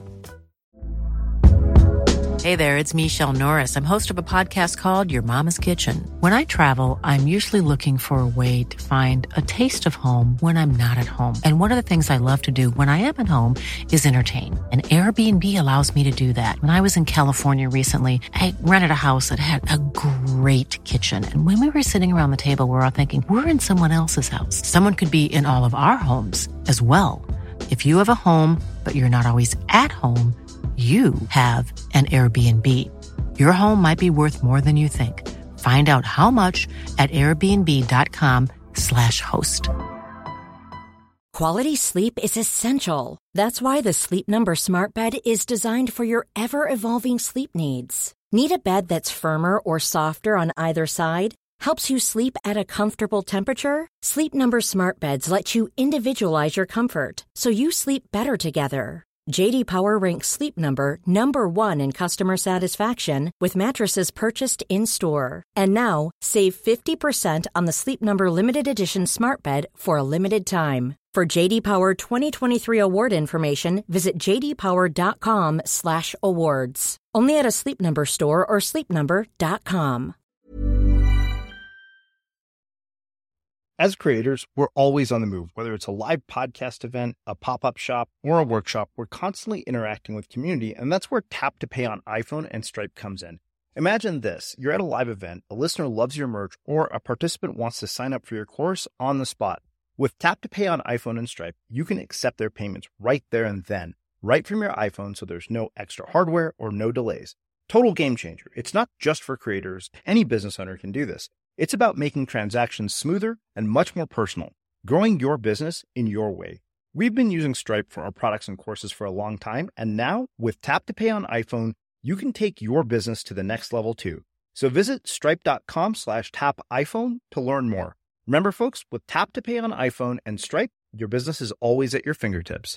Hey there, it's Michelle Norris. I'm host of a podcast called Your Mama's Kitchen. When I travel, I'm usually looking for a way to find a taste of home when I'm not at home. And one of the things I love to do when I am at home is entertain. And Airbnb allows me to do that. When I was in California recently, I rented a house that had a great kitchen. And when we were sitting around the table, we were all thinking, we're in someone else's house. Someone could be in all of our homes as well. If you have a home, but you're not always at home, you have an Airbnb. Your home might be worth more than you think. Find out how much at airbnb.com slash host. Quality sleep is essential. That's why the Sleep Number Smart Bed is designed for your ever-evolving sleep needs. Need a bed that's firmer or softer on either side? Helps you sleep at a comfortable temperature? Sleep Number Smart Beds let you individualize your comfort, so you sleep better together. J D Power ranks Sleep Number number one in customer satisfaction with mattresses purchased in-store. And now, save fifty percent on the Sleep Number Limited Edition Smart Bed for a limited time. For J D Power twenty twenty-three award information, visit jdpower.com slash awards. Only at a Sleep Number store or sleep number dot com. As creators, we're always on the move. Whether it's a live podcast event, a pop-up shop, or a workshop, we're constantly interacting with community, and that's where Tap to Pay on iPhone and Stripe comes in. Imagine this. You're at a live event, a listener loves your merch, or a participant wants to sign up for your course on the spot. With Tap to Pay on iPhone and Stripe, you can accept their payments right there and then, right from your iPhone, so there's no extra hardware or no delays. Total game changer. It's not just for creators. Any business owner can do this. It's about making transactions smoother and much more personal, growing your business in your way. We've been using Stripe for our products and courses for a long time, and now with Tap to Pay on iPhone, you can take your business to the next level too. So visit stripe.com slash tap iPhone to learn more. Remember, folks, with Tap to Pay on iPhone and Stripe, your business is always at your fingertips.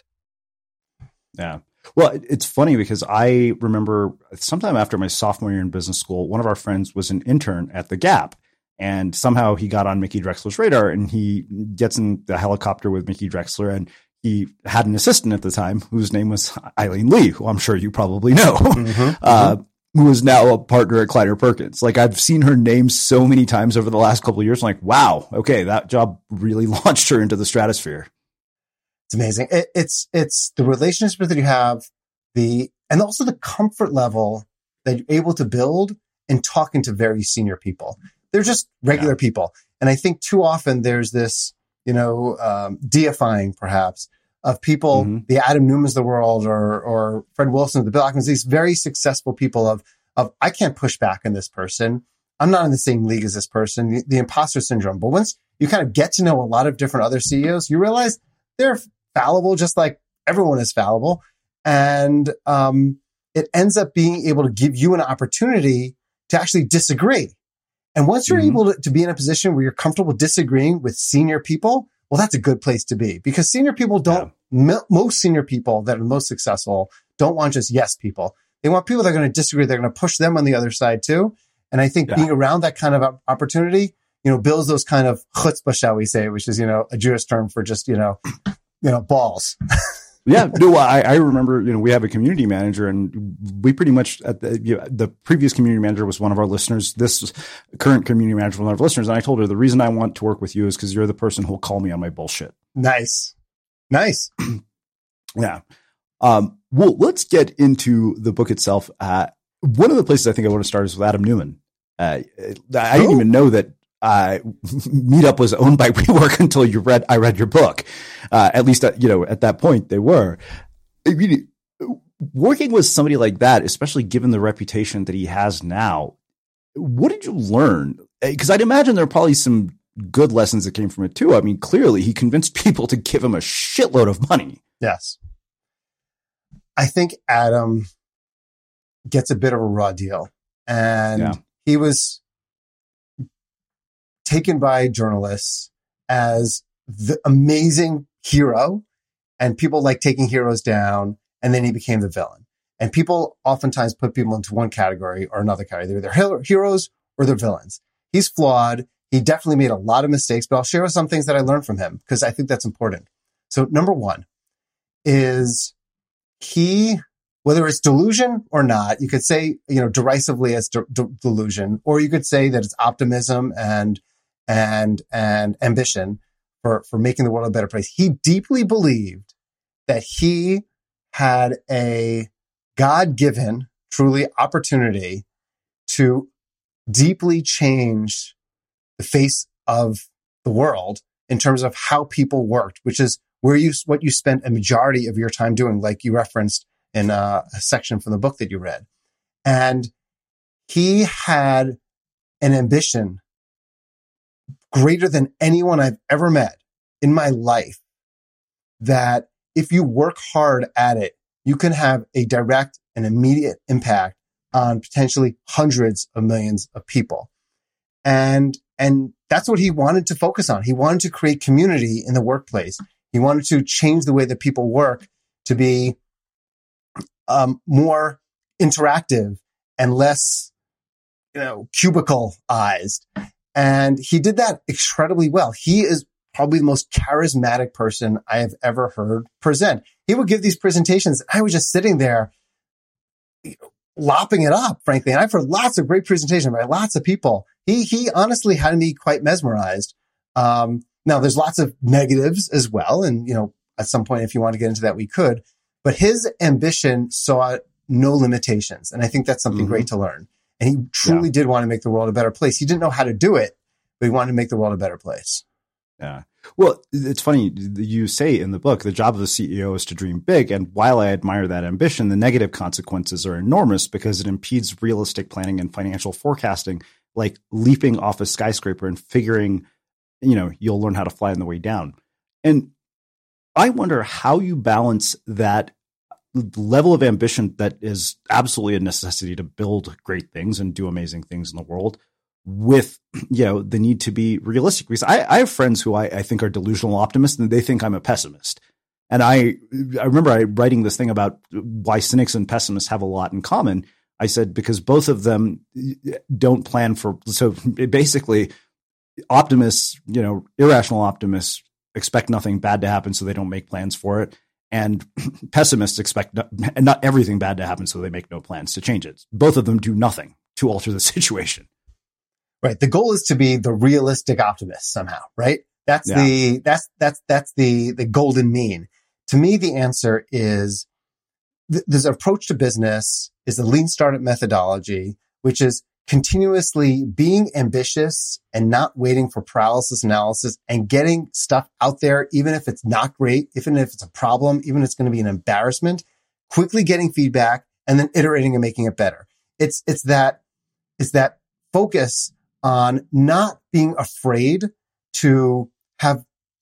Yeah. Well, it's funny because I remember sometime after my sophomore year in business school, one of our friends was an intern at the Gap. And somehow he got on Mickey Drexler's radar, and he gets in the helicopter with Mickey Drexler, and he had an assistant at the time whose name was Eileen Lee, who I'm sure you probably know, mm-hmm, uh, mm-hmm. who is now a partner at Kleiner Perkins. Like, I've seen her name so many times over the last couple of years. I'm like, wow, okay, that job really launched her into the stratosphere. It's amazing. It, it's it's the relationship that you have, the and also the comfort level that you're able to build in talking to very senior people. They're just regular yeah. people. And I think too often there's this, you know, um, deifying perhaps of people, mm-hmm. the Adam Newmans of the world or, or Fred Wilson, the Bill Ackmans, these very successful people of, of, I can't push back on this person. I'm not in the same league as this person, the, the imposter syndrome. But once you kind of get to know a lot of different other C E Os, you realize they're fallible, just like everyone is fallible. And, um, it ends up being able to give you an opportunity to actually disagree. And once you're mm-hmm. able to, to be in a position where you're comfortable disagreeing with senior people, well, that's a good place to be, because senior people don't, yeah. m- most senior people that are most successful don't want just yes people. They want people that are going to disagree. They're going to push them on the other side too. And I think yeah. being around that kind of opportunity, you know, builds those kind of chutzpah, shall we say, which is, you know, a Jewish term for just, you know, you know, balls. Yeah, no, I, I remember, you know, we have a community manager, and we pretty much, at the, you know, the previous community manager was one of our listeners. This current community manager was one of our listeners. And I told her, the reason I want to work with you is because you're the person who'll call me on my bullshit. Nice. Nice. Yeah. Um, well, let's get into the book itself. Uh, one of the places I think I want to start is with Adam Neumann. Uh, I didn't oh. even know that Uh, Meetup was owned by WeWork until you read, I read your book. Uh, at least, uh, you know, at that point they were. I mean, working with somebody like that, especially given the reputation that he has now, what did you learn? Because I'd imagine there are probably some good lessons that came from it too. I mean, clearly he convinced people to give him a shitload of money. Yes. I think Adam gets a bit of a raw deal, and yeah. he was taken by journalists as the amazing hero, and people like taking heroes down, and then he became the villain. And people oftentimes put people into one category or another category. They're either heroes or they're villains. He's flawed. He definitely made a lot of mistakes, but I'll share some things that I learned from him because I think that's important. So number one is he, whether it's delusion or not, you could say, you know, derisively as de- de- delusion, or you could say that it's optimism and, and, and ambition for, for making the world a better place. He deeply believed that he had a God-given, truly opportunity to deeply change the face of the world in terms of how people worked, which is where you, what you spent a majority of your time doing, like you referenced in a, a section from the book that you read. And he had an ambition greater than anyone I've ever met in my life, that if you work hard at it, you can have a direct and immediate impact on potentially hundreds of millions of people. And, and that's what he wanted to focus on. He wanted to create community in the workplace. He wanted to change the way that people work to be um, more interactive and less, you know, cubicleized. And he did that incredibly well. He is probably the most charismatic person I have ever heard present. He would give these presentations. I was just sitting there, you know, lopping it up, frankly. And I've heard lots of great presentations by lots of people. He, he honestly had me quite mesmerized. Um, now there's lots of negatives as well. And, you know, at some point, if you want to get into that, we could, but his ambition saw no limitations. And I think that's something mm-hmm. great to learn. And he truly yeah. did want to make the world a better place. He didn't know how to do it, but he wanted to make the world a better place. Yeah. Well, it's funny. You say in the book, the job of the C E O is to dream big. And while I admire that ambition, the negative consequences are enormous because it impedes realistic planning and financial forecasting, like leaping off a skyscraper and figuring, you know, you'll learn how to fly on the way down. And I wonder how you balance that level of ambition that is absolutely a necessity to build great things and do amazing things in the world with, you know, the need to be realistic. Because I, I have friends who I, I think are delusional optimists and they think I'm a pessimist. And I, I remember I writing this thing about why cynics and pessimists have a lot in common. I said, because both of them don't plan for, so basically optimists, you know, irrational optimists expect nothing bad to happen, so they don't make plans for it. And pessimists expect not, not everything bad to happen, so they make no plans to change it. Both of them do nothing to alter the situation. Right. The goal is to be the realistic optimist somehow, right? That's yeah. the, that's, that's, that's the, the golden mean. To me, the answer is th- this approach to business is the lean startup methodology, which is continuously being ambitious and not waiting for paralysis analysis and getting stuff out there, even if it's not great, even if it's a problem, even if it's going to be an embarrassment, quickly getting feedback and then iterating and making it better. It's, it's that, it's that focus on not being afraid to have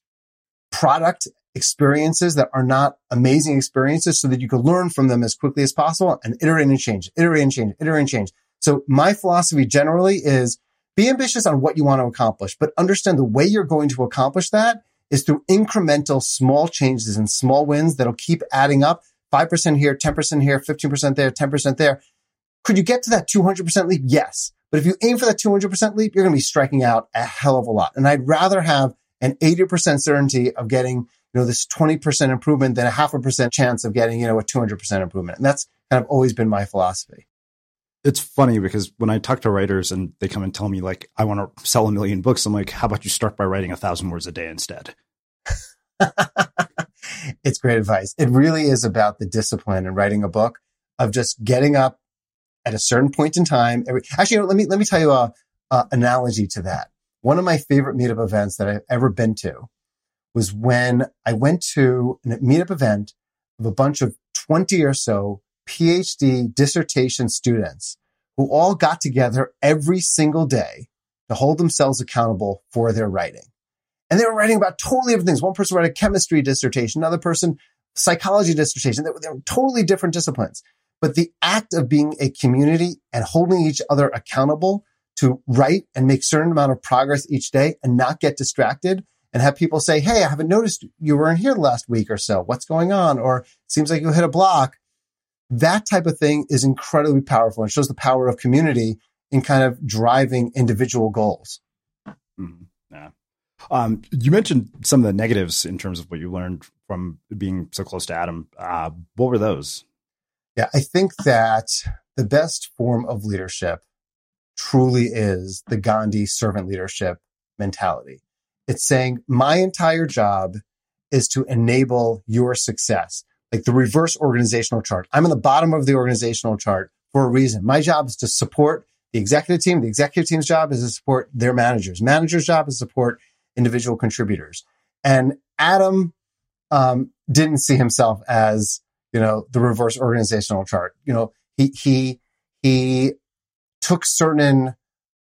product experiences that are not amazing experiences so that you can learn from them as quickly as possible and iterate and change, iterate and change, iterate and change. So my philosophy generally is be ambitious on what you want to accomplish, but understand the way you're going to accomplish that is through incremental small changes and small wins that'll keep adding up. five percent here, ten percent here, fifteen percent there, ten percent there. Could you get to that two hundred percent leap? Yes. But if you aim for that two hundred percent leap, you're going to be striking out a hell of a lot. And I'd rather have an eighty percent certainty of getting, you know, this twenty percent improvement than a half a percent chance of getting, you know, a two hundred percent improvement. And that's kind of always been my philosophy. It's funny because when I talk to writers and they come and tell me like, I want to sell a million books, I'm like, how about you start by writing a thousand words a day instead? It's great advice. It really is about the discipline in writing a book of just getting up at a certain point in time. Every, actually, you know, let me, let me tell you a, a analogy to that. One of my favorite meetup events that I've ever been to was when I went to a meetup event of a bunch of twenty or so PhD dissertation students who all got together every single day to hold themselves accountable for their writing. And they were writing about totally different things. One person wrote a chemistry dissertation, another person, psychology dissertation. They were, they were totally different disciplines. But the act of being a community and holding each other accountable to write and make certain amount of progress each day and not get distracted and have people say, hey, I haven't noticed you weren't here last week or so. What's going on? Or seems like you hit a block. that type of thing is incredibly powerful. It shows the power of community in kind of driving individual goals. Mm-hmm. Yeah. Um, you mentioned some of the negatives in terms of what you learned from being so close to Adam. Uh, what were those? Yeah, I think that the best form of leadership truly is the Gandhi servant leadership mentality. It's saying my entire job is to enable your success. Like the reverse organizational chart. I'm on the bottom of the organizational chart for a reason. My job is to support the executive team. The executive team's job is to support their managers. Manager's job is to support individual contributors. And Adam um, didn't see himself as, you know, the reverse organizational chart. You know, he he he took certain,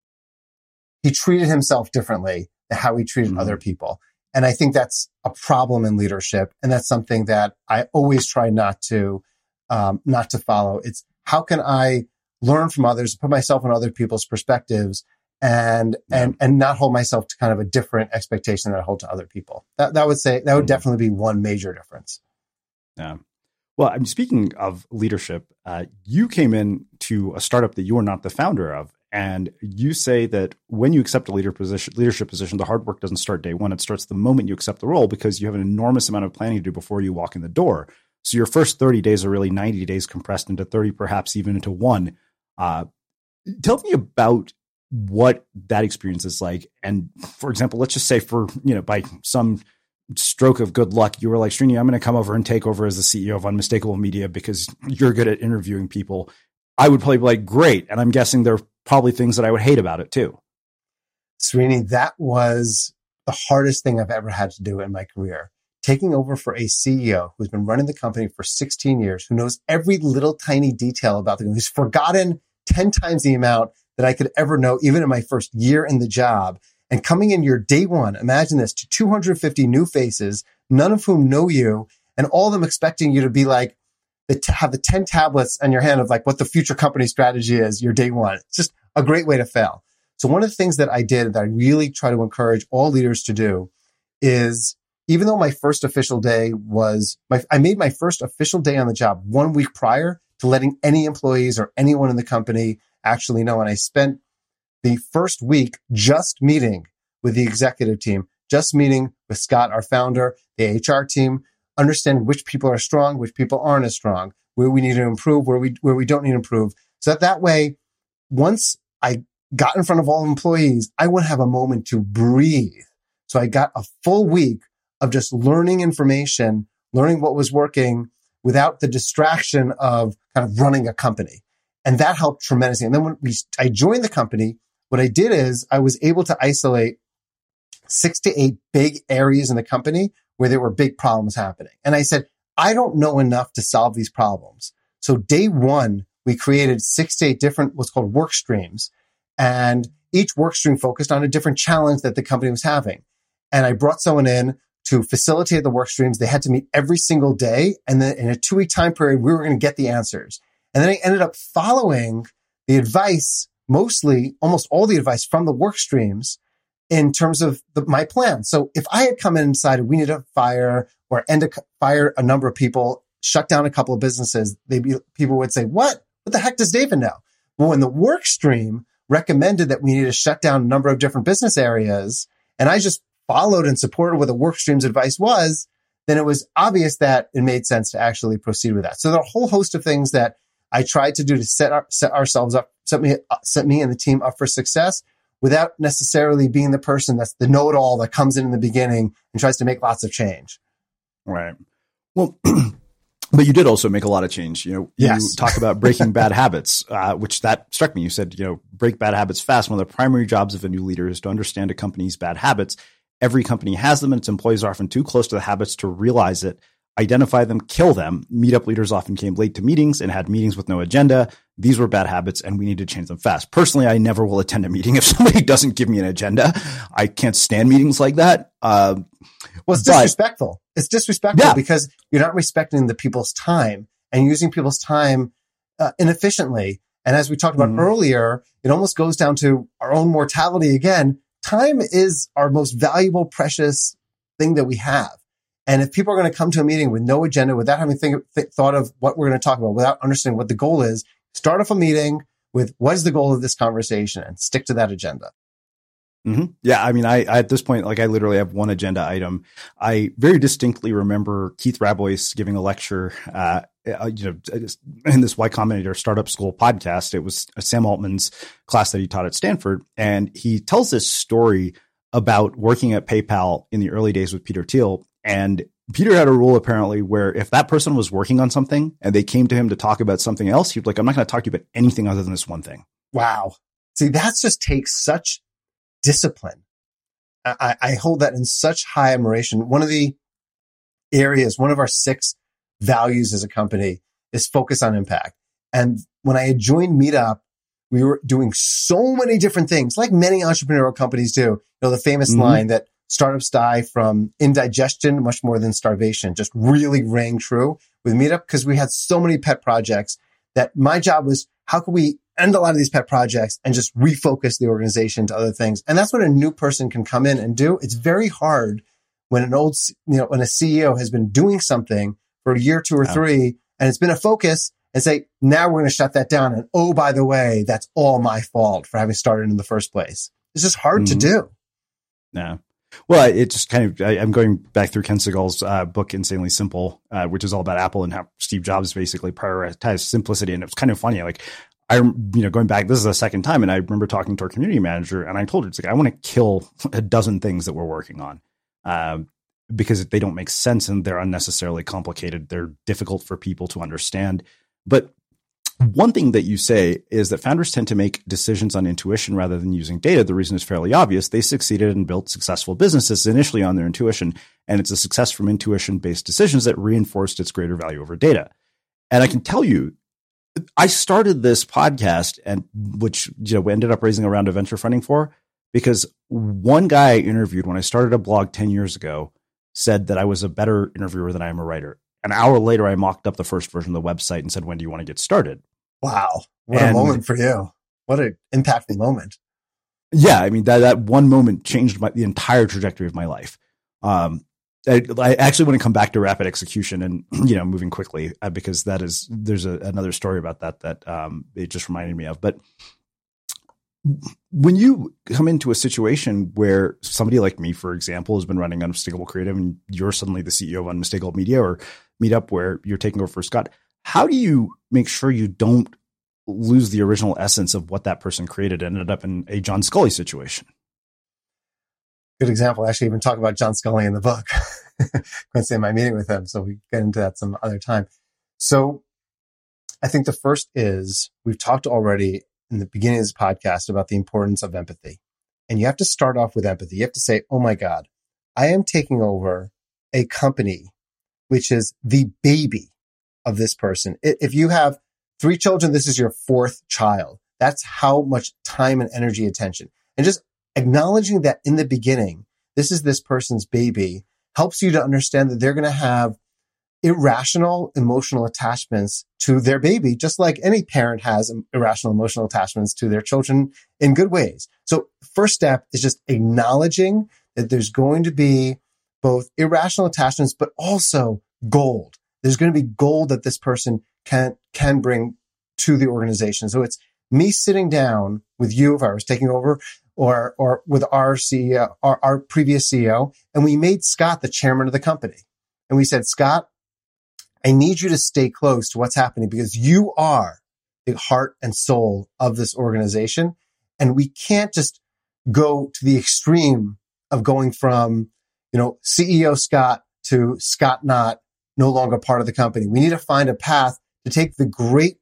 he treated himself differently than how he treated mm-hmm. other people. And I think that's a problem in leadership. And that's something that I always try not to, um, not to follow. It's how can I learn from others, put myself in other people's perspectives and, yeah. and, and not hold myself to kind of a different expectation that I hold to other people. That, that would say, that would mm-hmm. definitely be one major difference. Yeah. Well, I'm speaking of leadership. Uh, you came in to a startup that you were not the founder of. And you say that when you accept a leader position, leadership position, the hard work doesn't start day one. It starts the moment you accept the role because you have an enormous amount of planning to do before you walk in the door. So your first thirty days are really ninety days compressed into thirty, perhaps even into one. Uh, tell me about what that experience is like. And for example, let's just say for, you know, by some stroke of good luck, you were like, Srini, I'm going to come over and take over as the C E O of Unmistakable Media because you're good at interviewing people. I would probably be like, great. And I'm guessing there are probably things that I would hate about it too. Srini, that was the hardest thing I've ever had to do in my career. Taking over for a C E O who's been running the company for sixteen years, who knows every little tiny detail about the company, who's forgotten ten times the amount that I could ever know, even in my first year in the job. And coming in your day one, imagine this, to two hundred fifty new faces, none of whom know you, and all of them expecting you to be like, the, have the ten tablets on your hand of like what the future company strategy is, your day one. It's just a great way to fail. So one of the things that I did that I really try to encourage all leaders to do is, even though my first official day was, my, I made my first official day on the job one week prior to letting any employees or anyone in the company actually know. And I spent the first week just meeting with the executive team, just meeting with Scott, our founder, the H R team, understanding which people are strong, which people aren't as strong, where we need to improve, where we where we don't need to improve. So that, that way, once I got in front of all employees, I would have a moment to breathe. So I got a full week of just learning information, learning what was working without the distraction of kind of running a company. And that helped tremendously. And then when we, I joined the company, what I did is I was able to isolate six to eight big areas in the company where there were big problems happening. And I said, I don't know enough to solve these problems. So day one, we created six to eight different, what's called work streams. And each work stream focused on a different challenge that the company was having. And I brought someone in to facilitate the work streams. They had to meet every single day. And then in a two week time period, we were going to get the answers. And then I ended up following the advice, mostly almost all the advice from the work streams in terms of the, my plan. So if I had come in and decided we need to fire or end a, fire a number of people, shut down a couple of businesses, they be, people would say, what? What the heck does David know? Well, when the work stream recommended that we need to shut down a number of different business areas, and I just followed and supported what the work stream's advice was, then it was obvious that it made sense to actually proceed with that. So there are a whole host of things that I tried to do to set our, set ourselves up, set me, set me and the team up for success without necessarily being the person that's the know-it-all that comes in in the beginning and tries to make lots of change. Right. Well, but you did also make a lot of change. You know, yes. You talk about breaking bad habits, uh, which that struck me. You said, you know, break bad habits fast. One of the primary jobs of a new leader is to understand a company's bad habits. Every company has them, and its employees are often too close to the habits to realize it. Identify them, kill them. Meetup leaders often came late to meetings and had meetings with no agenda. These were bad habits, and we need to change them fast. Personally, I never will attend a meeting if somebody doesn't give me an agenda. I can't stand meetings like that. Uh, well, it's but, disrespectful. It's disrespectful yeah. because you're not respecting the people's time and using people's time uh, inefficiently. And as we talked about mm-hmm. earlier, it almost goes down to our own mortality again. Time is our most valuable, precious thing that we have. And if people are going to come to a meeting with no agenda, without having think, th- thought of what we're going to talk about, without understanding what the goal is, start off a meeting with what is the goal of this conversation and stick to that agenda. Mm-hmm. Yeah. I mean, I, I, at this point, like I literally have one agenda item. I very distinctly remember Keith Rabois giving a lecture, uh, uh, you know, in this Y Combinator Startup School podcast. It was Sam Altman's class that he taught at Stanford. And he tells this story about working at PayPal in the early days with Peter Thiel. And Peter had a rule apparently where if that person was working on something and they came to him to talk about something else, he'd be like, I'm not going to talk to you about anything other than this one thing. Wow. See, that just takes such discipline. I, I hold that in such high admiration. One of the areas, one of our six values as a company is focus on impact. And when I had joined Meetup, we were doing so many different things, like many entrepreneurial companies do. You know, the famous mm-hmm. line that startups die from indigestion much more than starvation just really rang true with Meetup because we had so many pet projects that my job was, how can we end a lot of these pet projects and just refocus the organization to other things? And that's what a new person can come in and do. It's very hard when an old, you know, when a C E O has been doing something for a year, two or three, and it's been a focus and say, now we're going to shut that down. And oh, by the way, that's all my fault for having started in the first place. It's just hard mm-hmm. to do. Yeah. Well, it just kind of, I, I'm going back through Ken Segal's uh, book, Insanely Simple, uh, which is all about Apple and how Steve Jobs basically prioritized simplicity. And it was kind of funny. Like, I, you know, going back, this is the second time. And I remember talking to our community manager and I told her, it's like, I want to kill a dozen things that we're working on um, because they don't make sense and they're unnecessarily complicated. They're difficult for people to understand. But one thing that you say is that founders tend to make decisions on intuition rather than using data. The reason is fairly obvious. They succeeded and built successful businesses initially on their intuition, and it's a success from intuition-based decisions that reinforced its greater value over data. And I can tell you, I started this podcast, and which you know we ended up raising a round of venture funding for, because one guy I interviewed when I started a blog ten years ago said that I was a better interviewer than I am a writer. An hour later, I mocked up the first version of the website and said, when do you want to get started? Wow. What and, a moment for you. What an impactful moment. Yeah. I mean, that, that one moment changed my, the entire trajectory of my life. Um, I, I actually want to come back to rapid execution and, you know, moving quickly uh, because that is, there's a, another story about that, that um, it just reminded me of. But when you come into a situation where somebody like me, for example, has been running Unmistakable Creative and you're suddenly the C E O of Unmistakable Media or Meetup where you're taking over for Scott, how do you make sure you don't lose the original essence of what that person created and ended up in a John Scully situation? Good example. I actually even talk about John Scully in the book. Couldn't say in my meeting with him, so we get into that some other time. So I think the first is we've talked already in the beginning of this podcast about the importance of empathy. And you have to start off with empathy. You have to say, oh my God, I am taking over a company which is the baby of this person. If you have three children, this is your fourth child. That's how much time and energy, attention. And just acknowledging that in the beginning, this is this person's baby helps you to understand that they're going to have irrational emotional attachments to their baby, just like any parent has irrational emotional attachments to their children in good ways. So first step is just acknowledging that there's going to be both irrational attachments, but also gold. There's going to be gold that this person can, can bring to the organization. So it's me sitting down with you, if I was taking over, or, or with our C E O, our, our previous C E O, and we made Scott the chairman of the company. And we said, Scott, I need you to stay close to what's happening because you are the heart and soul of this organization. And we can't just go to the extreme of going from, you know, C E O Scott to Scott not no longer part of the company. We need to find a path to take the great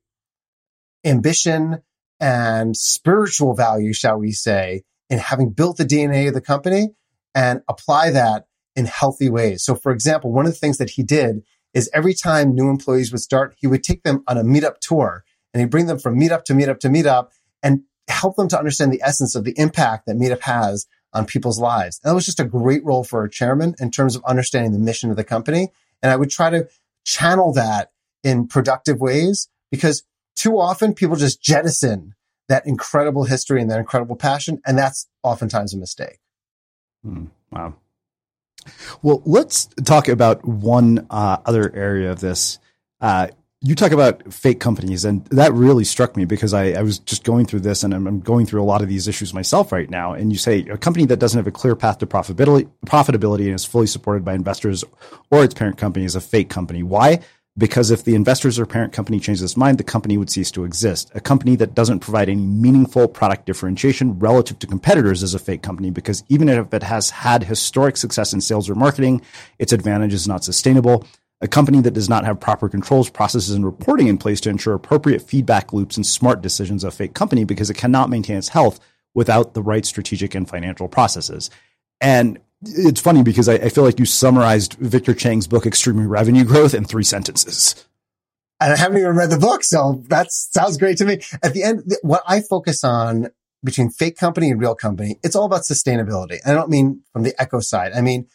ambition and spiritual value, shall we say, in having built the D N A of the company and apply that in healthy ways. So for example, one of the things that he did is every time new employees would start, he would take them on a meetup tour and he'd bring them from meetup to meetup to meetup and help them to understand the essence of the impact that meetup has on people's lives. And that was just a great role for a chairman in terms of understanding the mission of the company. And I would try to channel that in productive ways because too often people just jettison that incredible history and that incredible passion. And that's oftentimes a mistake. Hmm, wow. Well, let's talk about one uh, other area of this. Uh, you talk about fake companies, and that really struck me because I, I was just going through this, and I'm, I'm going through a lot of these issues myself right now. And you say a company that doesn't have a clear path to profitability, profitability and is fully supported by investors or its parent company is a fake company. Why? Because if the investors or parent company changes its mind, the company would cease to exist. A company that doesn't provide any meaningful product differentiation relative to competitors is a fake company, because even if it has had historic success in sales or marketing, its advantage is not sustainable. A company that does not have proper controls, processes, and reporting in place to ensure appropriate feedback loops and smart decisions is a fake company, because it cannot maintain its health without the right strategic and financial processes. And it's funny because I, I feel like you summarized Victor Chang's book, Extreme Revenue Growth, in three sentences. And I haven't even read the book, so that sounds great to me. At the end, what I focus on between fake company and real company, it's all about sustainability. I don't mean from the echo side. I mean,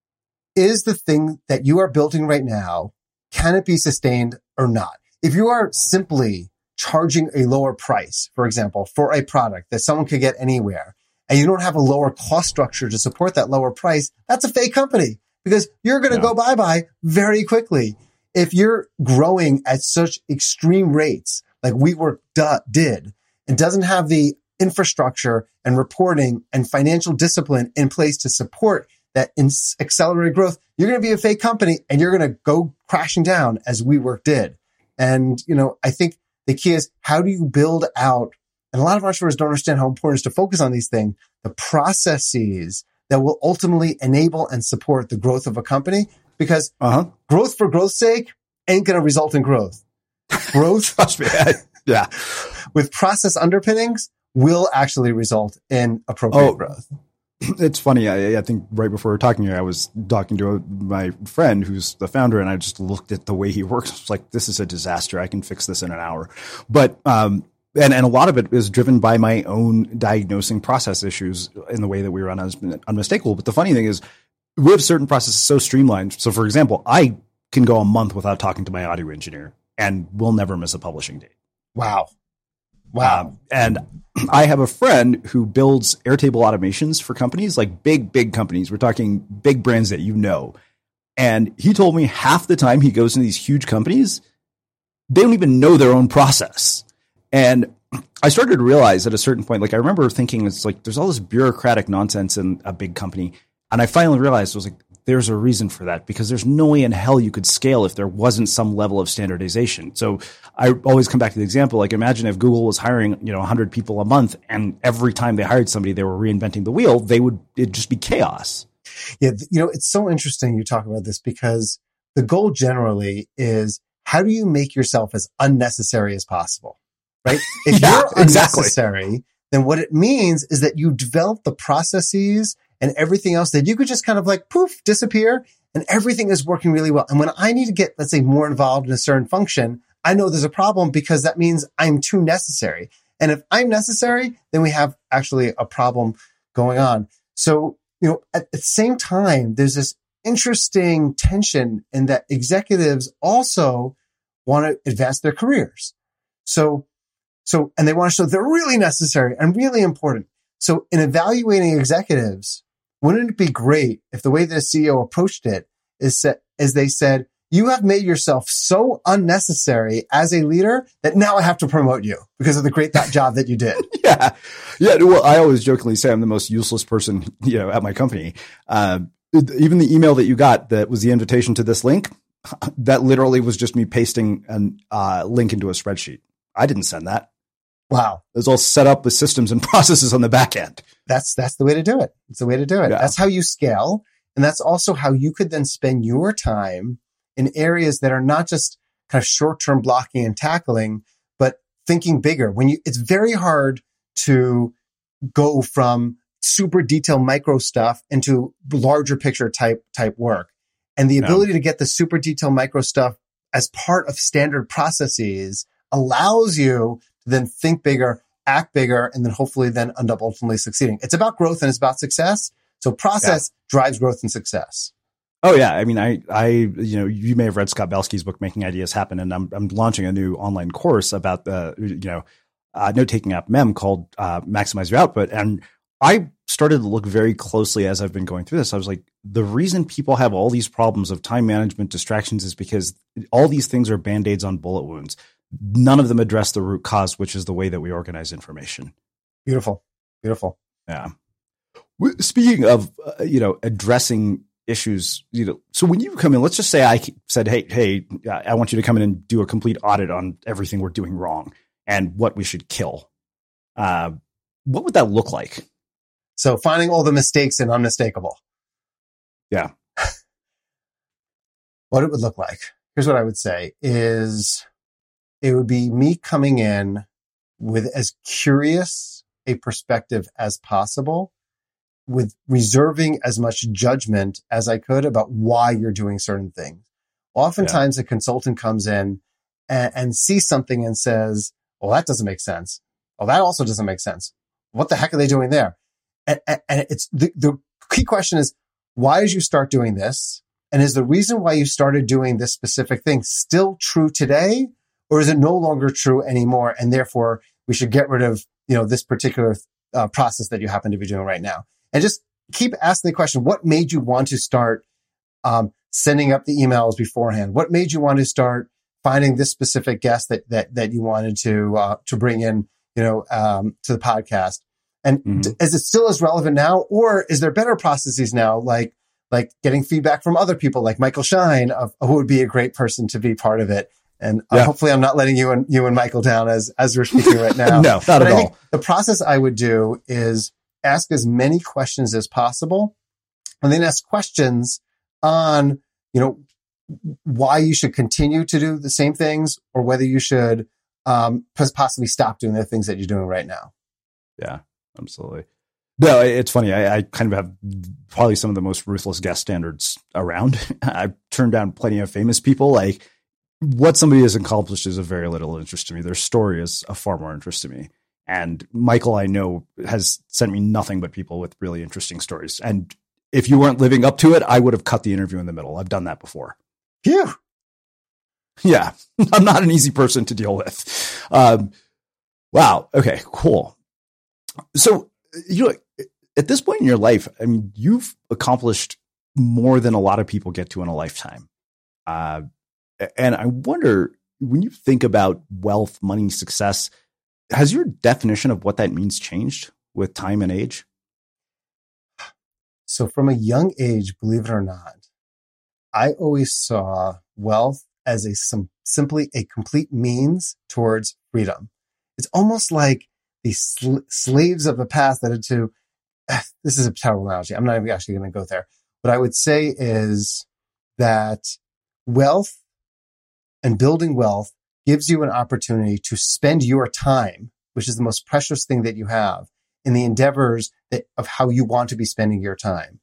is the thing that you are building right now, can it be sustained or not? If you are simply charging a lower price, for example, for a product that someone could get anywhere, and you don't have a lower cost structure to support that lower price, that's a fake company, because you're going to yeah. go bye-bye very quickly. If you're growing at such extreme rates like WeWork d- did and doesn't have the infrastructure and reporting and financial discipline in place to support that in accelerated growth, you're going to be a fake company and you're going to go crashing down as WeWork did. And, you know, I think the key is, how do you build out, and a lot of entrepreneurs don't understand how important it is to focus on these things, the processes that will ultimately enable and support the growth of a company, because uh-huh. growth for growth's sake ain't going to result in growth. Growth, trust me, yeah, with process underpinnings will actually result in appropriate oh. growth. It's funny. I, I think right before we were talking here, I was talking to a, my friend who's the founder, and I just looked at the way he works. I was like, this is a disaster. I can fix this in an hour. But, um, and, and a lot of it is driven by my own diagnosing process issues in the way that we run as Unmistakable. But the funny thing is, we have certain processes so streamlined. So, for example, I can go a month without talking to my audio engineer, and we'll never miss a publishing date. Wow. Wow. Um, and I have a friend who builds Airtable automations for companies, like big, big companies. We're talking big brands that you know. And he told me half the time he goes into these huge companies, they don't even know their own process. And I started to realize at a certain point, like I remember thinking, it's like, there's all this bureaucratic nonsense in a big company. And I finally realized, I was like, there's a reason for that, because there's no way in hell you could scale if there wasn't some level of standardization. So I always come back to the example, like imagine if Google was hiring, you know, one hundred people a month, and every time they hired somebody, they were reinventing the wheel, they would, it'd just be chaos. Yeah. You know, it's so interesting you talk about this, because the goal generally is, how do you make yourself as unnecessary as possible? Right? If yeah, you're unnecessary, exactly. then what it means is that you develop the processes and everything else that you could just kind of like poof, disappear, and everything is working really well. And when I need to get, let's say, more involved in a certain function, I know there's a problem, because that means I'm too necessary. And if I'm necessary, then we have actually a problem going on. So, you know, at the same time, there's this interesting tension in that executives also want to advance their careers. So, so, and they want to show they're really necessary and really important. So in evaluating executives, wouldn't it be great if the way that a C E O approached it is that, is they said, you have made yourself so unnecessary as a leader that now I have to promote you because of the great that job that you did. yeah. Yeah. Well, I always jokingly say I'm the most useless person, you know, at my company. Uh, even the email that you got that was the invitation to this link, that literally was just me pasting a uh, link into a spreadsheet. I didn't send that. Wow. It was all set up with systems and processes on the back end. That's, that's the way to do it. It's the way to do it. Yeah. That's how you scale. And that's also how you could then spend your time in areas that are not just kind of short-term blocking and tackling, but thinking bigger. When you, it's very hard to go from super detailed micro stuff into larger picture type, type work. And the ability no. to get the super detailed micro stuff as part of standard processes allows you to then think bigger, act bigger, and then hopefully then end up ultimately succeeding. It's about growth and it's about success. So process yeah. drives growth and success. Oh yeah. I mean, I, I, you know, you may have read Scott Belsky's book, Making Ideas Happen. And I'm, I'm launching a new online course about the, you know, uh, note-taking app Mem called, uh, Maximize Your Output. And I started to look very closely as I've been going through this. I was like, the reason people have all these problems of time management distractions is because all these things are Band-Aids on bullet wounds. None of them address the root cause, which is the way that we organize information. Beautiful. Beautiful. Yeah. Speaking of, uh, you know, addressing issues, you know, so when you come in, let's just say I said, hey, hey, I want you to come in and do a complete audit on everything we're doing wrong and what we should kill. Uh, what would that look like? So finding all the mistakes and unmistakable. Yeah. What it would look like. Here's what I would say is it would be me coming in with as curious a perspective as possible, with reserving as much judgment as I could about why you're doing certain things. Oftentimes yeah. a consultant comes in and, and sees something and says, well, that doesn't make sense. Well, that also doesn't make sense. What the heck are they doing there? And, and, and it's the, the key question is, why did you start doing this? And is the reason why you started doing this specific thing still true today? Or is it no longer true anymore? And therefore we should get rid of, you know, this particular uh, process that you happen to be doing right now. And just keep asking the question, what made you want to start um, sending up the emails beforehand? What made you want to start finding this specific guest that that that you wanted to uh, to bring in, you know, um, to the podcast? And mm-hmm. d- is it still as relevant now, or is there better processes now, like like getting feedback from other people, like Michael Shine, of who would be a great person to be part of it? And uh, yeah. hopefully, I'm not letting you and you and Michael down as as we're speaking right now. No, not but at I all. Think the process I would do is ask as many questions as possible, and then ask questions on, you know, why you should continue to do the same things, or whether you should um, possibly stop doing the things that you're doing right now. Yeah, absolutely. No, it's funny. I, I kind of have probably some of the most ruthless guest standards around. I've turned down plenty of famous people. Like, what somebody has accomplished is of very little interest to me. Their story is of far more interest to me. And Michael, I know, has sent me nothing but people with really interesting stories. And if you weren't living up to it, I would have cut the interview in the middle. I've done that before. Phew. Yeah, I'm not an easy person to deal with. Um, wow. Okay, cool. So, you know, at this point in your life, I mean, you've accomplished more than a lot of people get to in a lifetime. Uh, and I wonder, when you think about wealth, money, success, has your definition of what that means changed with time and age? So from a young age, believe it or not, I always saw wealth as a sim- simply a complete means towards freedom. It's almost like the sl- slaves of the past that had to, this is a terrible analogy. I'm not even actually going to go there. What I would say is that wealth and building wealth gives you an opportunity to spend your time, which is the most precious thing that you have, in the endeavors that, of how you want to be spending your time.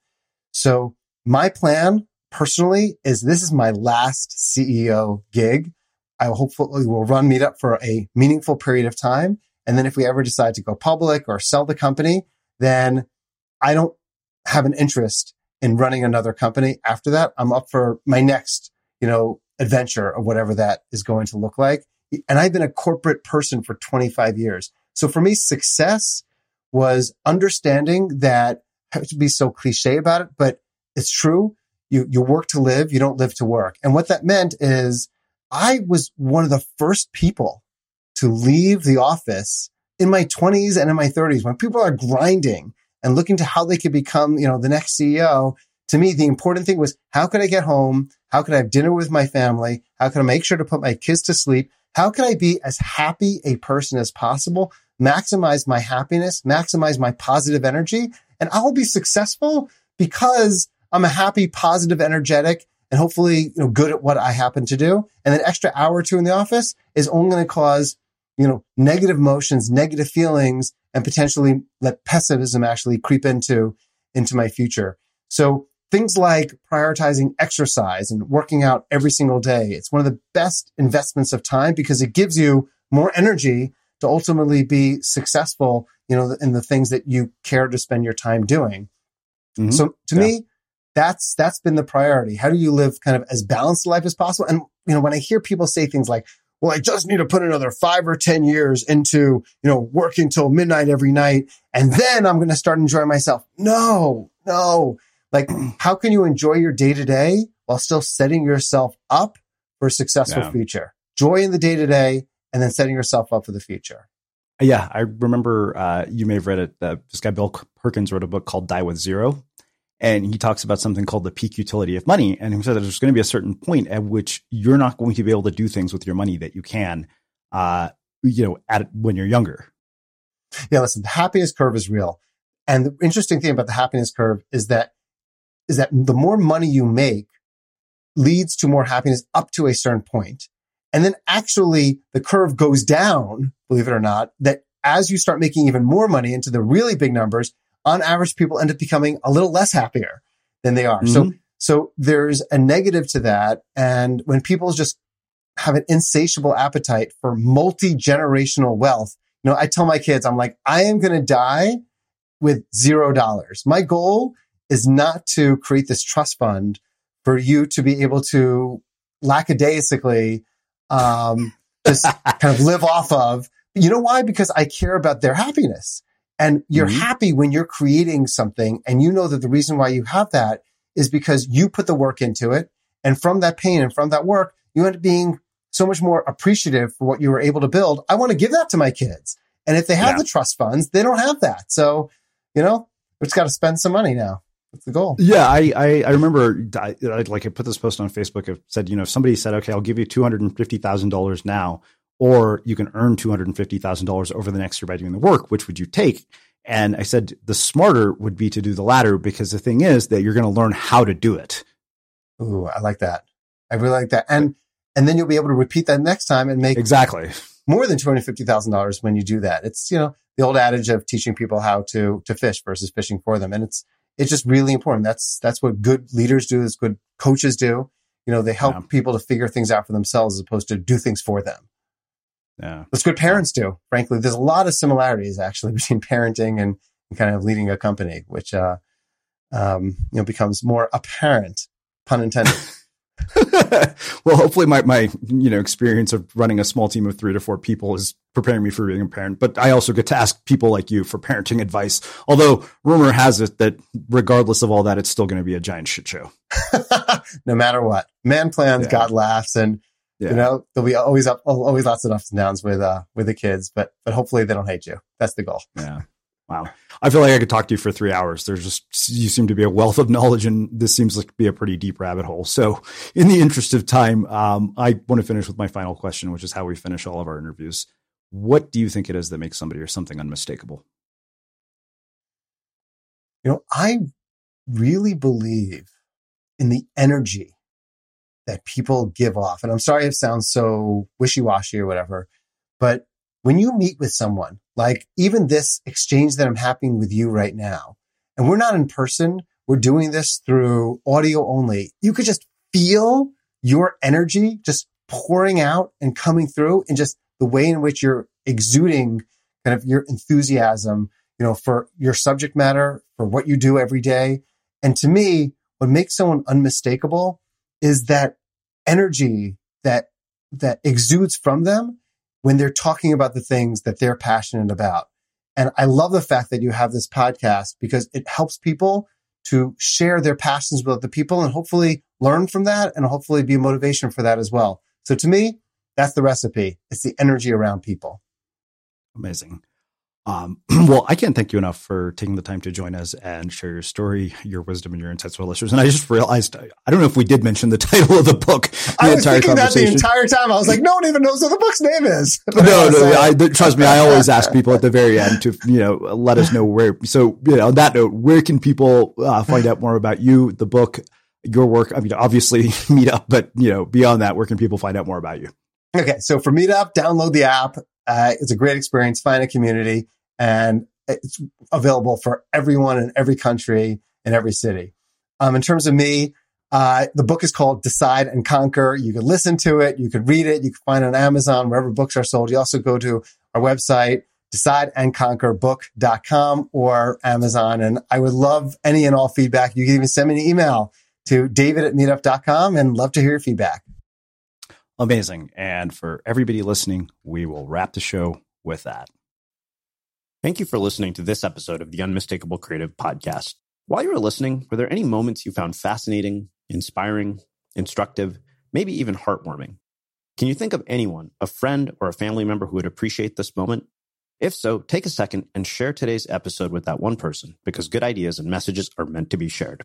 So my plan personally is this is my last C E O gig. I hopefully will run Meetup for a meaningful period of time. And then if we ever decide to go public or sell the company, then I don't have an interest in running another company after that. I'm up for my next, you know, adventure or whatever that is going to look like. And I've been a corporate person for twenty-five years. So for me, success was understanding that, I have to be so cliche about it, but it's true. You, you work to live. You don't live to work. And what that meant is I was one of the first people to leave the office in my twenties and in my thirties when people are grinding and looking to how they could become, you know, the next C E O. To me, the important thing was, how could I get home? How could I have dinner with my family? How can I make sure to put my kids to sleep? How can I be as happy a person as possible, maximize my happiness, maximize my positive energy, and I'll be successful because I'm a happy, positive, energetic, and hopefully, you know, good at what I happen to do. And an extra hour or two in the office is only going to cause, you know, negative emotions, negative feelings, and potentially let pessimism actually creep into, into my future. So things like prioritizing exercise and working out every single day. It's one of the best investments of time because it gives you more energy to ultimately be successful, you know, in the things that you care to spend your time doing. Mm-hmm. So to yeah. me, that's, that's been the priority. How do you live kind of as balanced a life as possible? And, you know, when I hear people say things like, well, I just need to put another five or ten years into, you know, working till midnight every night. And then I'm going to start enjoying myself. No, no. Like, how can you enjoy your day to day while still setting yourself up for a successful yeah. future? Joy in the day to day and then setting yourself up for the future. Yeah. I remember, uh, you may have read it. Uh, this guy, Bill Perkins, wrote a book called Die With Zero. And he talks about something called the peak utility of money. And he said that there's going to be a certain point at which you're not going to be able to do things with your money that you can, uh, you know, at when you're younger. Yeah, listen, the happiness curve is real. And the interesting thing about the happiness curve is that, is that the more money you make leads to more happiness up to a certain point. And then actually the curve goes down, believe it or not, that as you start making even more money into the really big numbers, on average, people end up becoming a little less happier than they are. Mm-hmm. So, so there's a negative to that. And when people just have an insatiable appetite for multi-generational wealth, you know, I tell my kids, I'm like, I am going to die with zero dollars. My goal is not to create this trust fund for you to be able to lackadaisically, um, just kind of live off of. You know why? Because I care about their happiness. And you're mm-hmm. happy when you're creating something and you know that the reason why you have that is because you put the work into it. And from that pain and from that work, you end up being so much more appreciative for what you were able to build. I want to give that to my kids. And if they have yeah. the trust funds, they don't have that. So, you know, we just got to spend some money now. That's the goal. Yeah. I, I, I remember I, I, like I put this post on Facebook. It said, you know, if somebody said, okay, I'll give you two hundred fifty thousand dollars now, or you can earn two hundred fifty thousand dollars over the next year by doing the work, which would you take? And I said, the smarter would be to do the latter, because the thing is that you're going to learn how to do it. Ooh, I like that. I really like that. And, and then you'll be able to repeat that next time and make exactly more than two hundred fifty thousand dollars when you do that. It's, you know, the old adage of teaching people how to, to fish versus fishing for them. And it's, it's just really important. That's, that's what good leaders do. That's good coaches do. You know, they help yeah. people to figure things out for themselves as opposed to do things for them. Yeah. That's what parents do. Frankly, there's a lot of similarities actually between parenting and, and kind of leading a company, which, uh, um, you know, becomes more apparent, pun intended. Well, hopefully my, my, you know, experience of running a small team of three to four people is preparing me for being a parent, but I also get to ask people like you for parenting advice. Although rumor has it that regardless of all that, it's still going to be a giant shit show. No matter what, man plans, yeah. God laughs. And, yeah. you know, there'll be always up, always lots of ups and downs with, uh, with the kids, but, but hopefully they don't hate you. That's the goal. Yeah. Wow. I feel like I could talk to you for three hours. There's just, you seem to be a wealth of knowledge, and this seems like to be a pretty deep rabbit hole. So in the interest of time, um, I want to finish with my final question, which is how we finish all of our interviews. What do you think it is that makes somebody or something unmistakable? You know, I really believe in the energy that people give off. And I'm sorry if it sounds so wishy-washy or whatever, but when you meet with someone, like even this exchange that I'm having with you right now, and we're not in person, we're doing this through audio only, you could just feel your energy just pouring out and coming through, and just the way in which you're exuding kind of your enthusiasm, you know, for your subject matter, for what you do every day. And to me, what makes someone unmistakable is that energy that, that exudes from them when they're talking about the things that they're passionate about. And I love the fact that you have this podcast, because it helps people to share their passions with other people and hopefully learn from that, and hopefully be a motivation for that as well. So to me, that's the recipe. It's the energy around people. Amazing. Um, well, I can't thank you enough for taking the time to join us and share your story, your wisdom, and your insights with our listeners. And I just realized, I don't know if we did mention the title of the book. The I was thinking that the entire time. I was like, no one even knows what the book's name is. no, no, I, trust me. I always ask people at the very end to, you know, let us know where. So, you know, on that note, where can people uh, find out more about you, the book, your work? I mean, obviously Meetup, but, you know, beyond that, where can people find out more about you? Okay. So for Meetup, download the app. Uh, it's a great experience. Find a community, and it's available for everyone in every country in every city. Um, in terms of me, uh, the book is called Decide and Conquer. You can listen to it. You can read it. You can find it on Amazon, wherever books are sold. You also go to our website, decide and conquer book dot com, or Amazon. And I would love any and all feedback. You can even send me an email to david at meetup dot com, and love to hear your feedback. Amazing. And for everybody listening, we will wrap the show with that. Thank you for listening to this episode of the Unmistakable Creative Podcast. While you were listening, were there any moments you found fascinating, inspiring, instructive, maybe even heartwarming? Can you think of anyone, a friend or a family member who would appreciate this moment? If so, take a second and share today's episode with that one person, because good ideas and messages are meant to be shared.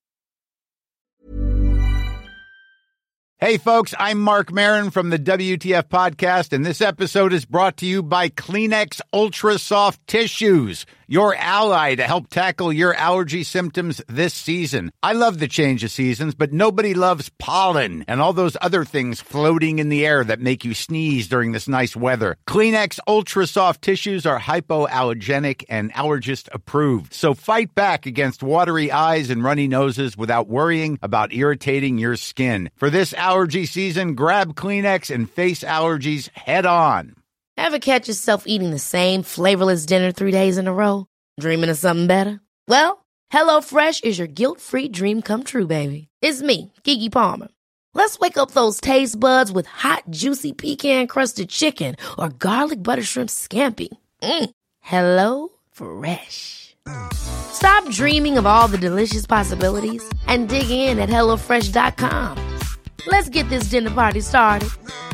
Hey folks, I'm Mark Maron from the W T F Podcast, and this episode is brought to you by Kleenex Ultra Soft Tissues, your ally to help tackle your allergy symptoms this season. I love the change of seasons, but nobody loves pollen and all those other things floating in the air that make you sneeze during this nice weather. Kleenex Ultra Soft Tissues are hypoallergenic and allergist approved, so fight back against watery eyes and runny noses without worrying about irritating your skin. For this allergy season, grab Kleenex and face allergies head on. Ever catch yourself eating the same flavorless dinner three days in a row? Dreaming of something better? Well, HelloFresh is your guilt-free dream come true, baby. It's me, Keke Palmer. Let's wake up those taste buds with hot, juicy pecan-crusted chicken or garlic butter shrimp scampi. Mm. Hello Fresh. Stop dreaming of all the delicious possibilities and dig in at hello fresh dot com. Let's get this dinner party started.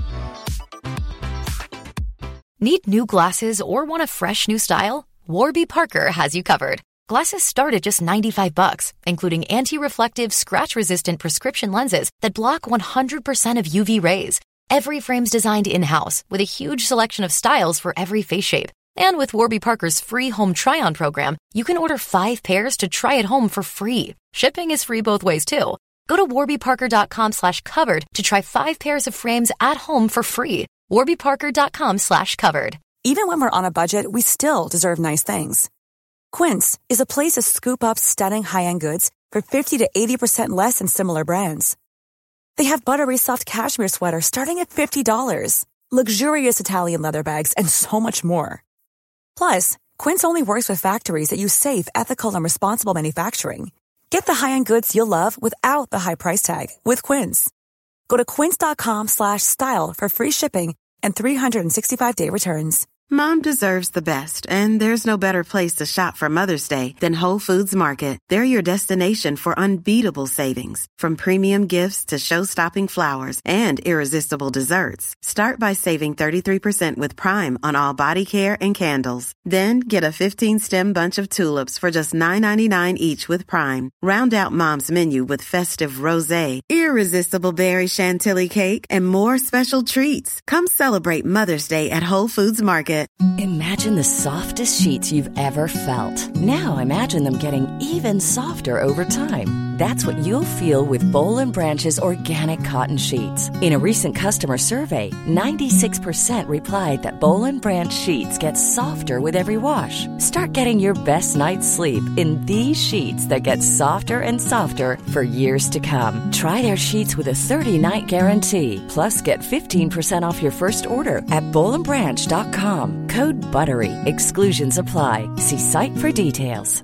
Need new glasses or want a fresh new style? Warby Parker has you covered. Glasses start at just ninety-five bucks, including anti-reflective, scratch-resistant prescription lenses that block one hundred percent of U V rays. Every frame's designed in-house with a huge selection of styles for every face shape. And with Warby Parker's free home try-on program, you can order five pairs to try at home for free. Shipping is free both ways, too. Go to warby parker dot com slash covered to try five pairs of frames at home for free. warby parker dot com slash covered. Even when we're on a budget, we still deserve nice things. Quince is a place to scoop up stunning high-end goods for fifty to eighty percent less than similar brands. They have buttery soft cashmere sweaters starting at fifty dollars, luxurious Italian leather bags, and so much more. Plus, Quince only works with factories that use safe, ethical, and responsible manufacturing. Get the high-end goods you'll love without the high price tag with Quince. Go to quince dot com slash style for free shipping and three sixty-five day returns. Mom deserves the best, and there's no better place to shop for Mother's Day than Whole Foods Market. They're your destination for unbeatable savings, from premium gifts to show-stopping flowers and irresistible desserts. Start by saving thirty-three percent with Prime on all body care and candles. Then get a fifteen-stem bunch of tulips for just nine ninety-nine each with Prime. Round out Mom's menu with festive rosé, irresistible berry chantilly cake, and more special treats. Come celebrate Mother's Day at Whole Foods Market. Imagine the softest sheets you've ever felt. Now imagine them getting even softer over time. That's what you'll feel with Boll and Branch's organic cotton sheets. In a recent customer survey, ninety-six percent replied that Boll and Branch sheets get softer with every wash. Start getting your best night's sleep in these sheets that get softer and softer for years to come. Try their sheets with a thirty-night guarantee. Plus, get fifteen percent off your first order at boll and branch dot com. Code BUTTERY. Exclusions apply. See site for details.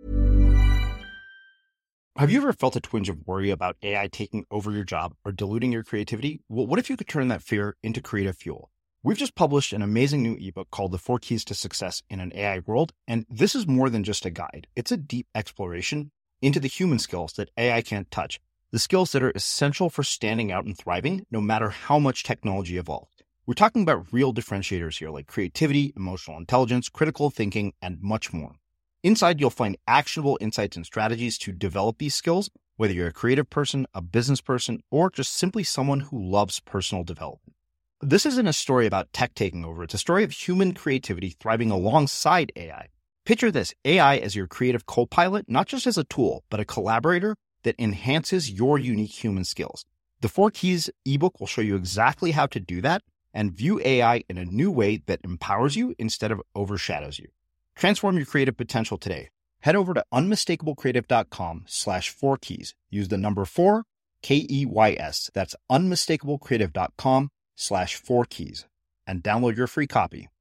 Have you ever felt a twinge of worry about A I taking over your job or diluting your creativity? Well, what if you could turn that fear into creative fuel? We've just published an amazing new ebook called The Four Keys to Success in an A I World, and this is more than just a guide. It's a deep exploration into the human skills that A I can't touch, the skills that are essential for standing out and thriving no matter how much technology evolves. We're talking about real differentiators here like creativity, emotional intelligence, critical thinking, and much more. Inside, you'll find actionable insights and strategies to develop these skills, whether you're a creative person, a business person, or just simply someone who loves personal development. This isn't a story about tech taking over. It's a story of human creativity thriving alongside A I. Picture this, A I as your creative co-pilot, not just as a tool, but a collaborator that enhances your unique human skills. The Four Keys ebook will show you exactly how to do that and view A I in a new way that empowers you instead of overshadows you. Transform your creative potential today. Head over to unmistakablecreative.com slash four keys. Use the number four, K E Y S. That's unmistakablecreative.com slash four keys and download your free copy.